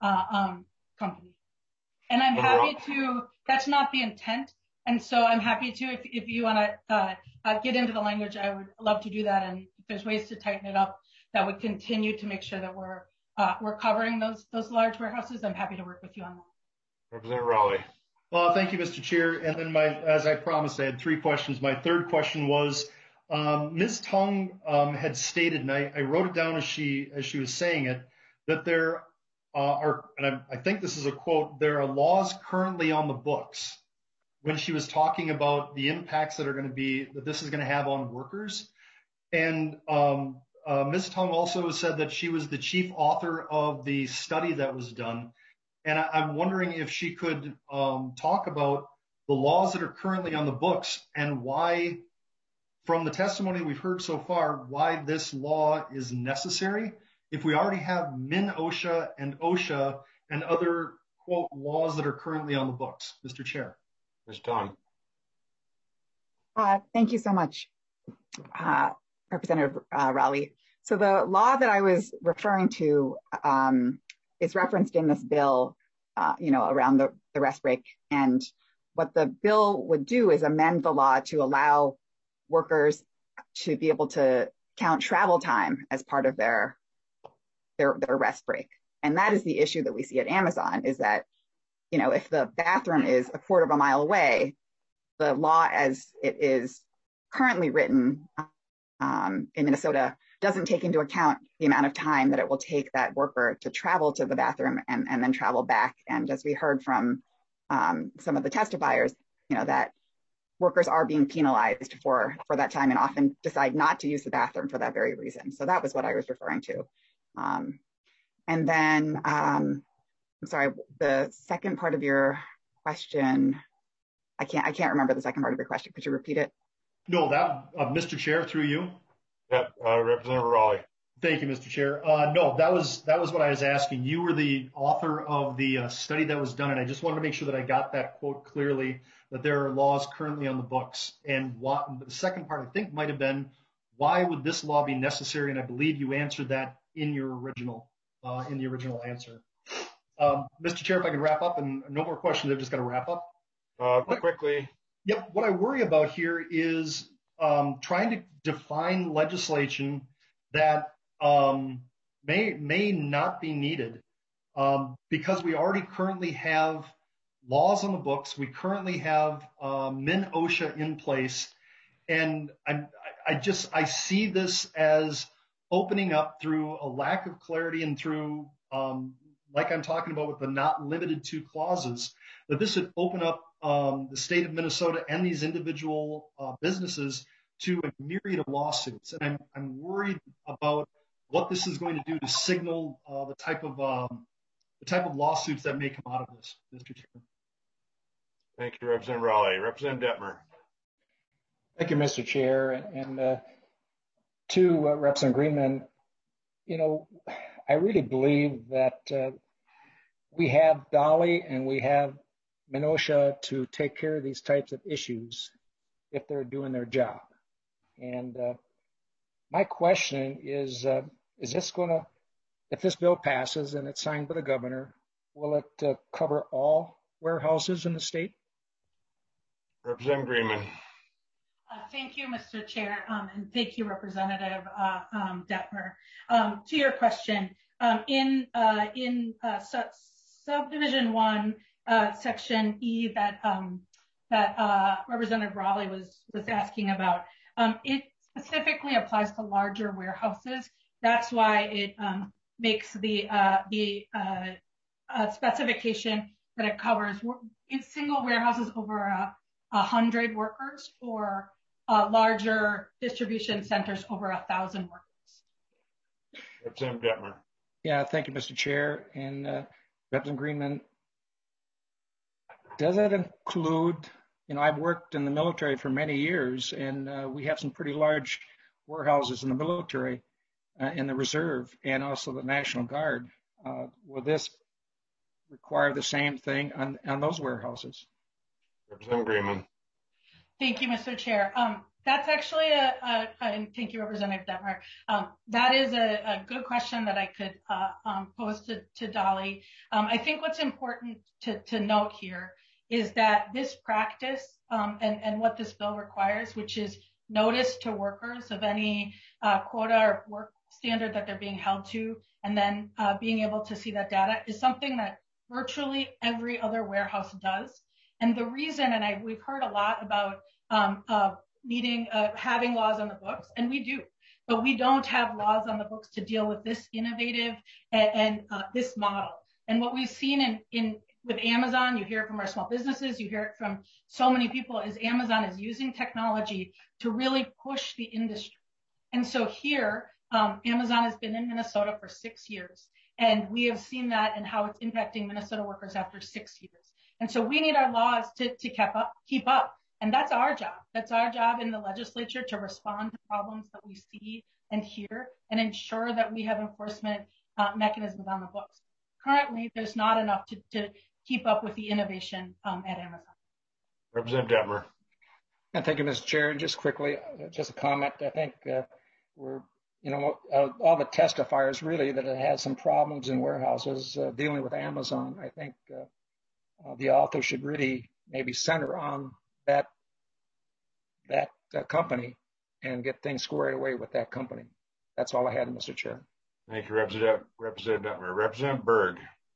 Speaker 7: company. And I'm happy to, that's not the intent. And so I'm happy to, if you want to get into the language, I would love to do that. And if there's ways to tighten it up that would continue to make sure that we're covering those large warehouses, I'm happy to work with you on that.
Speaker 1: Representative Raleigh.
Speaker 19: Well, thank you, Mr. Chair. And then as I promised, I had 3 questions. My third question was, Ms. Tung had stated, and I wrote it down as she was saying it, that there are, and I think this is a quote, there are laws currently on the books, when she was talking about the impacts that this is going to have on workers. And Ms. Tung also said that she was the chief author of the study that was done. And I'm wondering if she could talk about the laws that are currently on the books and why, from the testimony we've heard so far, why this law is necessary if we already have MNOSHA and OSHA and other, quote, laws that are currently on the books. Mr. Chair.
Speaker 1: Ms. Tung.
Speaker 16: Thank you so much, Representative Raleigh. So the law that I was referring to is referenced in this bill, around the rest break. And what the bill would do is amend the law to allow workers to be able to count travel time as part of their rest break. And that is the issue that we see at Amazon, is that, if the bathroom is a quarter of a mile away, the law as it is currently written in Minnesota doesn't take into account the amount of time that it will take that worker to travel to the bathroom and then travel back. And as we heard from some of the testifiers, that workers are being penalized for that time and often decide not to use the bathroom for that very reason. So that was what I was referring to. And then, I'm sorry, the second part of your question, I can't remember the second part of your question. Could you repeat it?
Speaker 19: No, Mr. Chair, through you.
Speaker 1: Yep, Representative Raleigh.
Speaker 19: Thank you, Mr. Chair. No, that was what I was asking. You were the author of the study that was done, and I just wanted to make sure that I got that quote clearly, that there are laws currently on the books. And the second part, I think, might have been, why would this law be necessary? And I believe you answered that in your original answer. Mr. Chair, if I could wrap up, and no more questions, I've just got to wrap up.
Speaker 1: Quickly.
Speaker 19: Yep. What I worry about here is trying to define legislation that may not be needed because we already currently have laws on the books. We currently have MIN-OSHA in place, and I see this as opening up through a lack of clarity and through, like I'm talking about with the not limited to clauses, that this would open up the state of Minnesota and these individual businesses to a myriad of lawsuits. And I'm worried about what this is going to do to signal the type of lawsuits that may come out of this, Mr. Chairman.
Speaker 1: Thank you, Representative Raleigh. Representative Detmer.
Speaker 3: Thank you, Mr. Chair. And to Representative Greenman, I really believe that we have Dolly and we have MIN-OSHA to take care of these types of issues if they're doing their job. And my question is this going to, if this bill passes and it's signed by the governor, will it cover all warehouses in the state?
Speaker 1: Representative Greenman.
Speaker 7: Thank you, Mr. Chair, and thank you, Representative Detmer. To your question, in subdivision 1, section E that Representative Raleigh was asking about, it specifically applies to larger warehouses. That's why it makes the specification that it covers in single warehouses over 100 workers or larger distribution centers over 1,000 workers.
Speaker 1: Representative Detmer.
Speaker 3: Yeah, thank you, Mr. Chair. And Representative Greenman, does it include, I've worked in the military for many years, and we have some pretty large warehouses in the military, in the reserve, and also the National Guard. Will this require the same thing on those warehouses?
Speaker 1: Representative Greenman.
Speaker 7: Thank you, Mr. Chair. That's actually and thank you, Representative Detmer. That is a good question that I could pose to Dolly. I think what's important to note here is that this practice and what this bill requires, which is notice to workers of any quota or work standard that they're being held to, and then being able to see that data, is something that virtually every other warehouse does. And the reason, and we've heard a lot about having laws on the books, and we do, but we don't have laws on the books to deal with this innovative and this model. And what we've seen with Amazon, you hear it from our small businesses, you hear it from so many people, is Amazon is using technology to really push the industry. And so here, Amazon has been in Minnesota for 6 years, and we have seen that and how it's impacting Minnesota workers after 6 years. And so we need our laws to keep up. And that's our job. That's our job in the legislature, to respond to problems that we see and hear and ensure that we have enforcement mechanisms on the books. Currently, there's not enough to keep up with the innovation at Amazon.
Speaker 1: Representative Detmer.
Speaker 3: And thank you, Mr. Chair. And just quickly, just a comment. I think we're, all the testifiers really that it has some problems in warehouses dealing with Amazon. I think the author should really maybe center on that company and get things squared away with that company. That's all I had, Mr. Chair.
Speaker 1: Thank you, Representative Detmer. Representative Berg.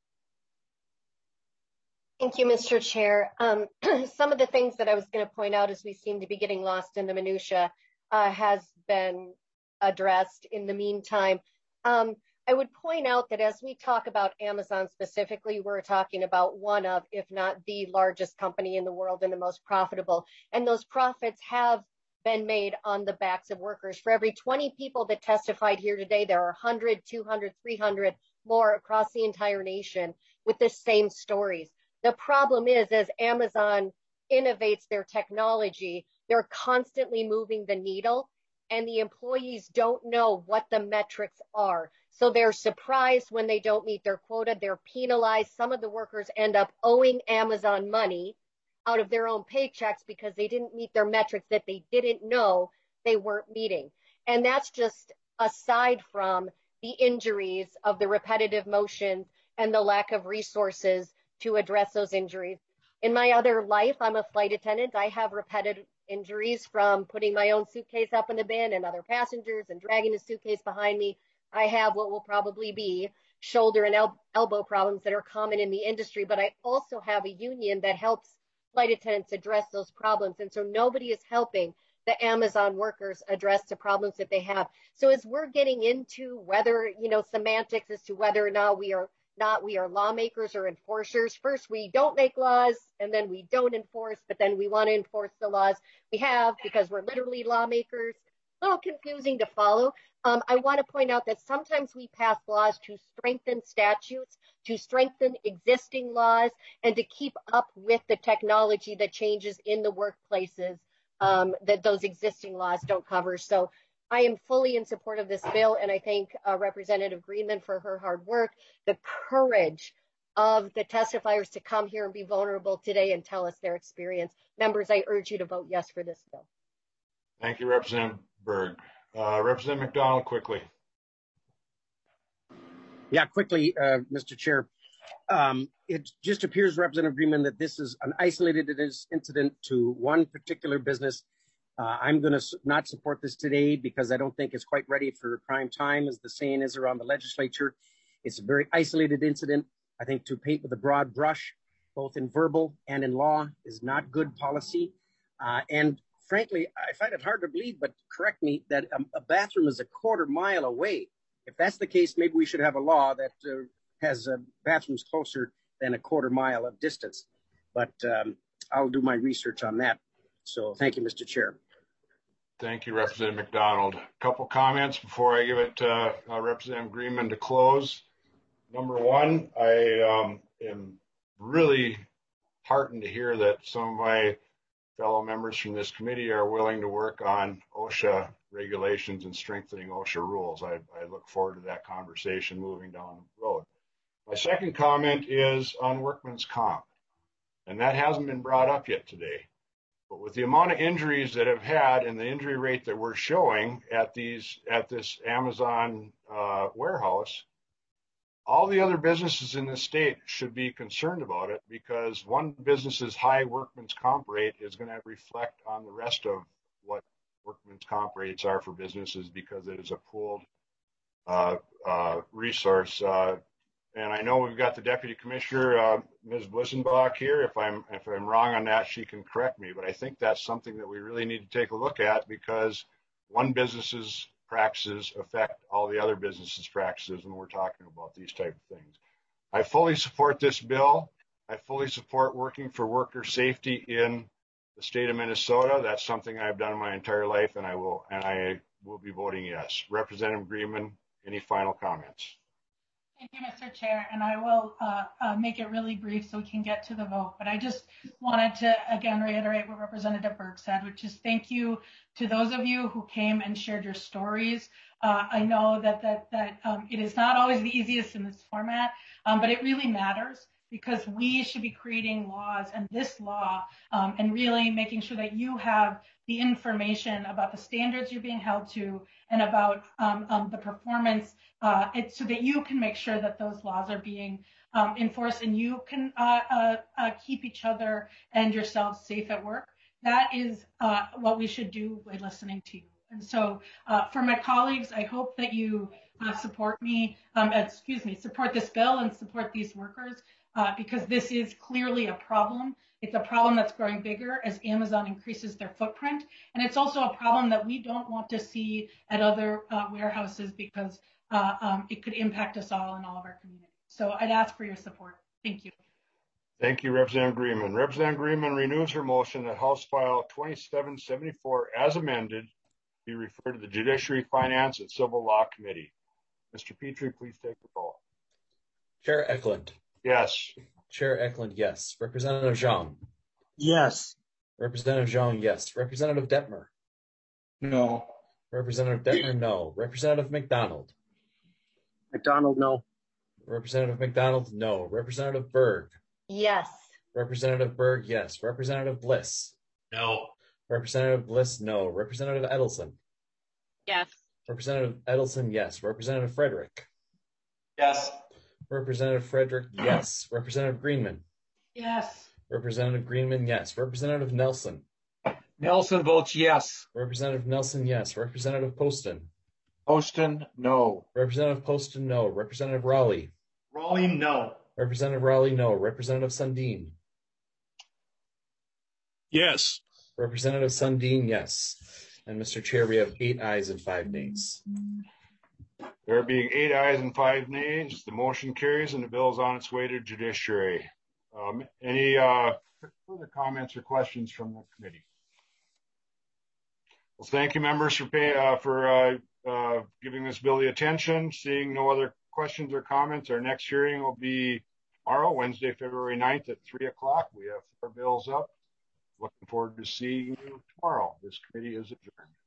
Speaker 20: Thank you, Mr. Chair. Some of the things that I was going to point out as we seem to be getting lost in the minutia has been addressed in the meantime. I would point out that as we talk about Amazon specifically, we're talking about one of, if not the largest company in the world and the most profitable. And those profits have been made on the backs of workers. For every 20 people that testified here today, there are 100, 200, 300 more across the entire nation with the same stories. The problem is, as Amazon innovates their technology, they're constantly moving the needle, and the employees don't know what the metrics are. So they're surprised when they don't meet their quota. They're penalized. Some of the workers end up owing Amazon money out of their own paychecks because they didn't meet their metrics that they didn't know they weren't meeting. And that's just aside from the injuries of the repetitive motions and the lack of resources to address those injuries. In my other life, I'm a flight attendant. I have repetitive injuries from putting my own suitcase up in the bin and other passengers and dragging the suitcase behind me. I have what will probably be shoulder and elbow problems that are common in the industry, but I also have a union that helps flight attendants address those problems. And so nobody is helping the Amazon workers address the problems that they have. So as we're getting into whether, semantics as to whether or not we are lawmakers or enforcers, first we don't make laws and then we don't enforce, but then we want to enforce the laws we have because we're literally lawmakers. A little confusing to follow. I want to point out that sometimes we pass laws to strengthen statutes, to strengthen existing laws, and to keep up with the technology that changes in the workplaces that those existing laws don't cover. So I am fully in support of this bill, and I thank Representative Greenman for her hard work, the courage of the testifiers to come here and be vulnerable today and tell us their experience. Members, I urge you to vote yes for this bill.
Speaker 1: Thank you, Representative Berg. Representative McDonald, quickly.
Speaker 18: Yeah, quickly, Mr. Chair. It just appears, Representative Greenman, that this is an isolated incident to one particular business. I'm going to not support this today because I don't think it's quite ready for prime time, as the saying is around the legislature. It's a very isolated incident. I think to paint with a broad brush, both in verbal and in law, is not good policy. And frankly, I find it hard to believe, but correct me, that a bathroom is a quarter mile away. If that's the case, maybe we should have a law that has bathrooms closer than a quarter mile of distance. But I'll do my research on that. So thank you, Mr. Chair.
Speaker 1: Thank you, Representative McDonald. A couple comments before I give it to Representative Greenman to close. Number one, I am really heartened to hear that some of my fellow members from this committee are willing to work on OSHA regulations and strengthening OSHA rules. I look forward to that conversation moving down the road. My second comment is on workman's comp, and that hasn't been brought up yet today. But with the amount of injuries that have had and the injury rate that we're showing at this Amazon warehouse, all the other businesses in this state should be concerned about it, because one business's high workman's comp rate is going to reflect on the rest of what workman's comp rates are for businesses, because it is a pooled resource. And I know we've got the Deputy Commissioner, Ms. Blissenbach, here. If I'm wrong on that, she can correct me. But I think that's something that we really need to take a look at, because one business's practices affect all the other businesses' practices when we're talking about these type of things. I fully support this bill. I fully support working for worker safety in the state of Minnesota. That's something I've done my entire life, and I will be voting yes. Representative Greenman, any final comments?
Speaker 7: Thank you, Mr. Chair, and I will make it really brief so we can get to the vote. But I just wanted to, again, reiterate what Representative Berg said, which is thank you to those of you who came and shared your stories. I know that it is not always the easiest in this format, but it really matters, because we should be creating laws, and this law, and really making sure that you have the information about the standards you're being held to and about the performance, so that you can make sure that those laws are being enforced and you can keep each other and yourselves safe at work. That is what we should do by listening to you. And so for my colleagues, I hope that you support this bill and support these workers, because this is clearly a problem. It's a problem that's growing bigger as Amazon increases their footprint. And it's also a problem that we don't want to see at other warehouses, because it could impact us all in all of our communities. So I'd ask for your support. Thank you.
Speaker 1: Thank you, Representative Greenman. Representative Greenman renews her motion that House File 2774, as amended, be referred to the Judiciary, Finance, and Civil Law Committee. Mr. Petrie, please take the roll.
Speaker 2: Chair Eklund.
Speaker 1: Yes.
Speaker 2: Chair Eklund, yes. Representative Zhang.
Speaker 3: Yes.
Speaker 2: Representative Zhang, yes. Representative Detmer.
Speaker 3: No.
Speaker 2: Representative Detmer, no. Representative McDonald.
Speaker 18: McDonald, no.
Speaker 2: Representative McDonald, no. Representative Berg.
Speaker 20: Yes.
Speaker 2: Representative Berg, yes. Representative Bliss.
Speaker 17: No.
Speaker 2: Representative Bliss, no. Representative Edelson.
Speaker 5: Yes.
Speaker 2: Representative Edelson, yes. Representative Frederick.
Speaker 17: Yes.
Speaker 2: Representative Frederick, yes. Representative Greenman.
Speaker 7: Yes.
Speaker 2: Representative Greenman, yes. Representative Nelson.
Speaker 3: Nelson votes yes.
Speaker 2: Representative Nelson, yes. Representative Poston.
Speaker 21: Poston, no.
Speaker 2: Representative Poston, no. Representative Raleigh.
Speaker 19: Raleigh, no.
Speaker 2: Representative Raleigh, no. Representative Sundin.
Speaker 22: Yes.
Speaker 2: Representative Sundin, yes. And Mr. Chair, we have 8 ayes and 5 nays.
Speaker 1: There being 8 ayes and 5 nays, the motion carries and the bill is on its way to judiciary. Any further comments or questions from the committee? Well, thank you, members, for giving this bill the attention. Seeing no other questions or comments, our next hearing will be tomorrow, Wednesday, February 9th at 3 o'clock. We have 4 bills up. Looking forward to seeing you tomorrow. This committee is adjourned.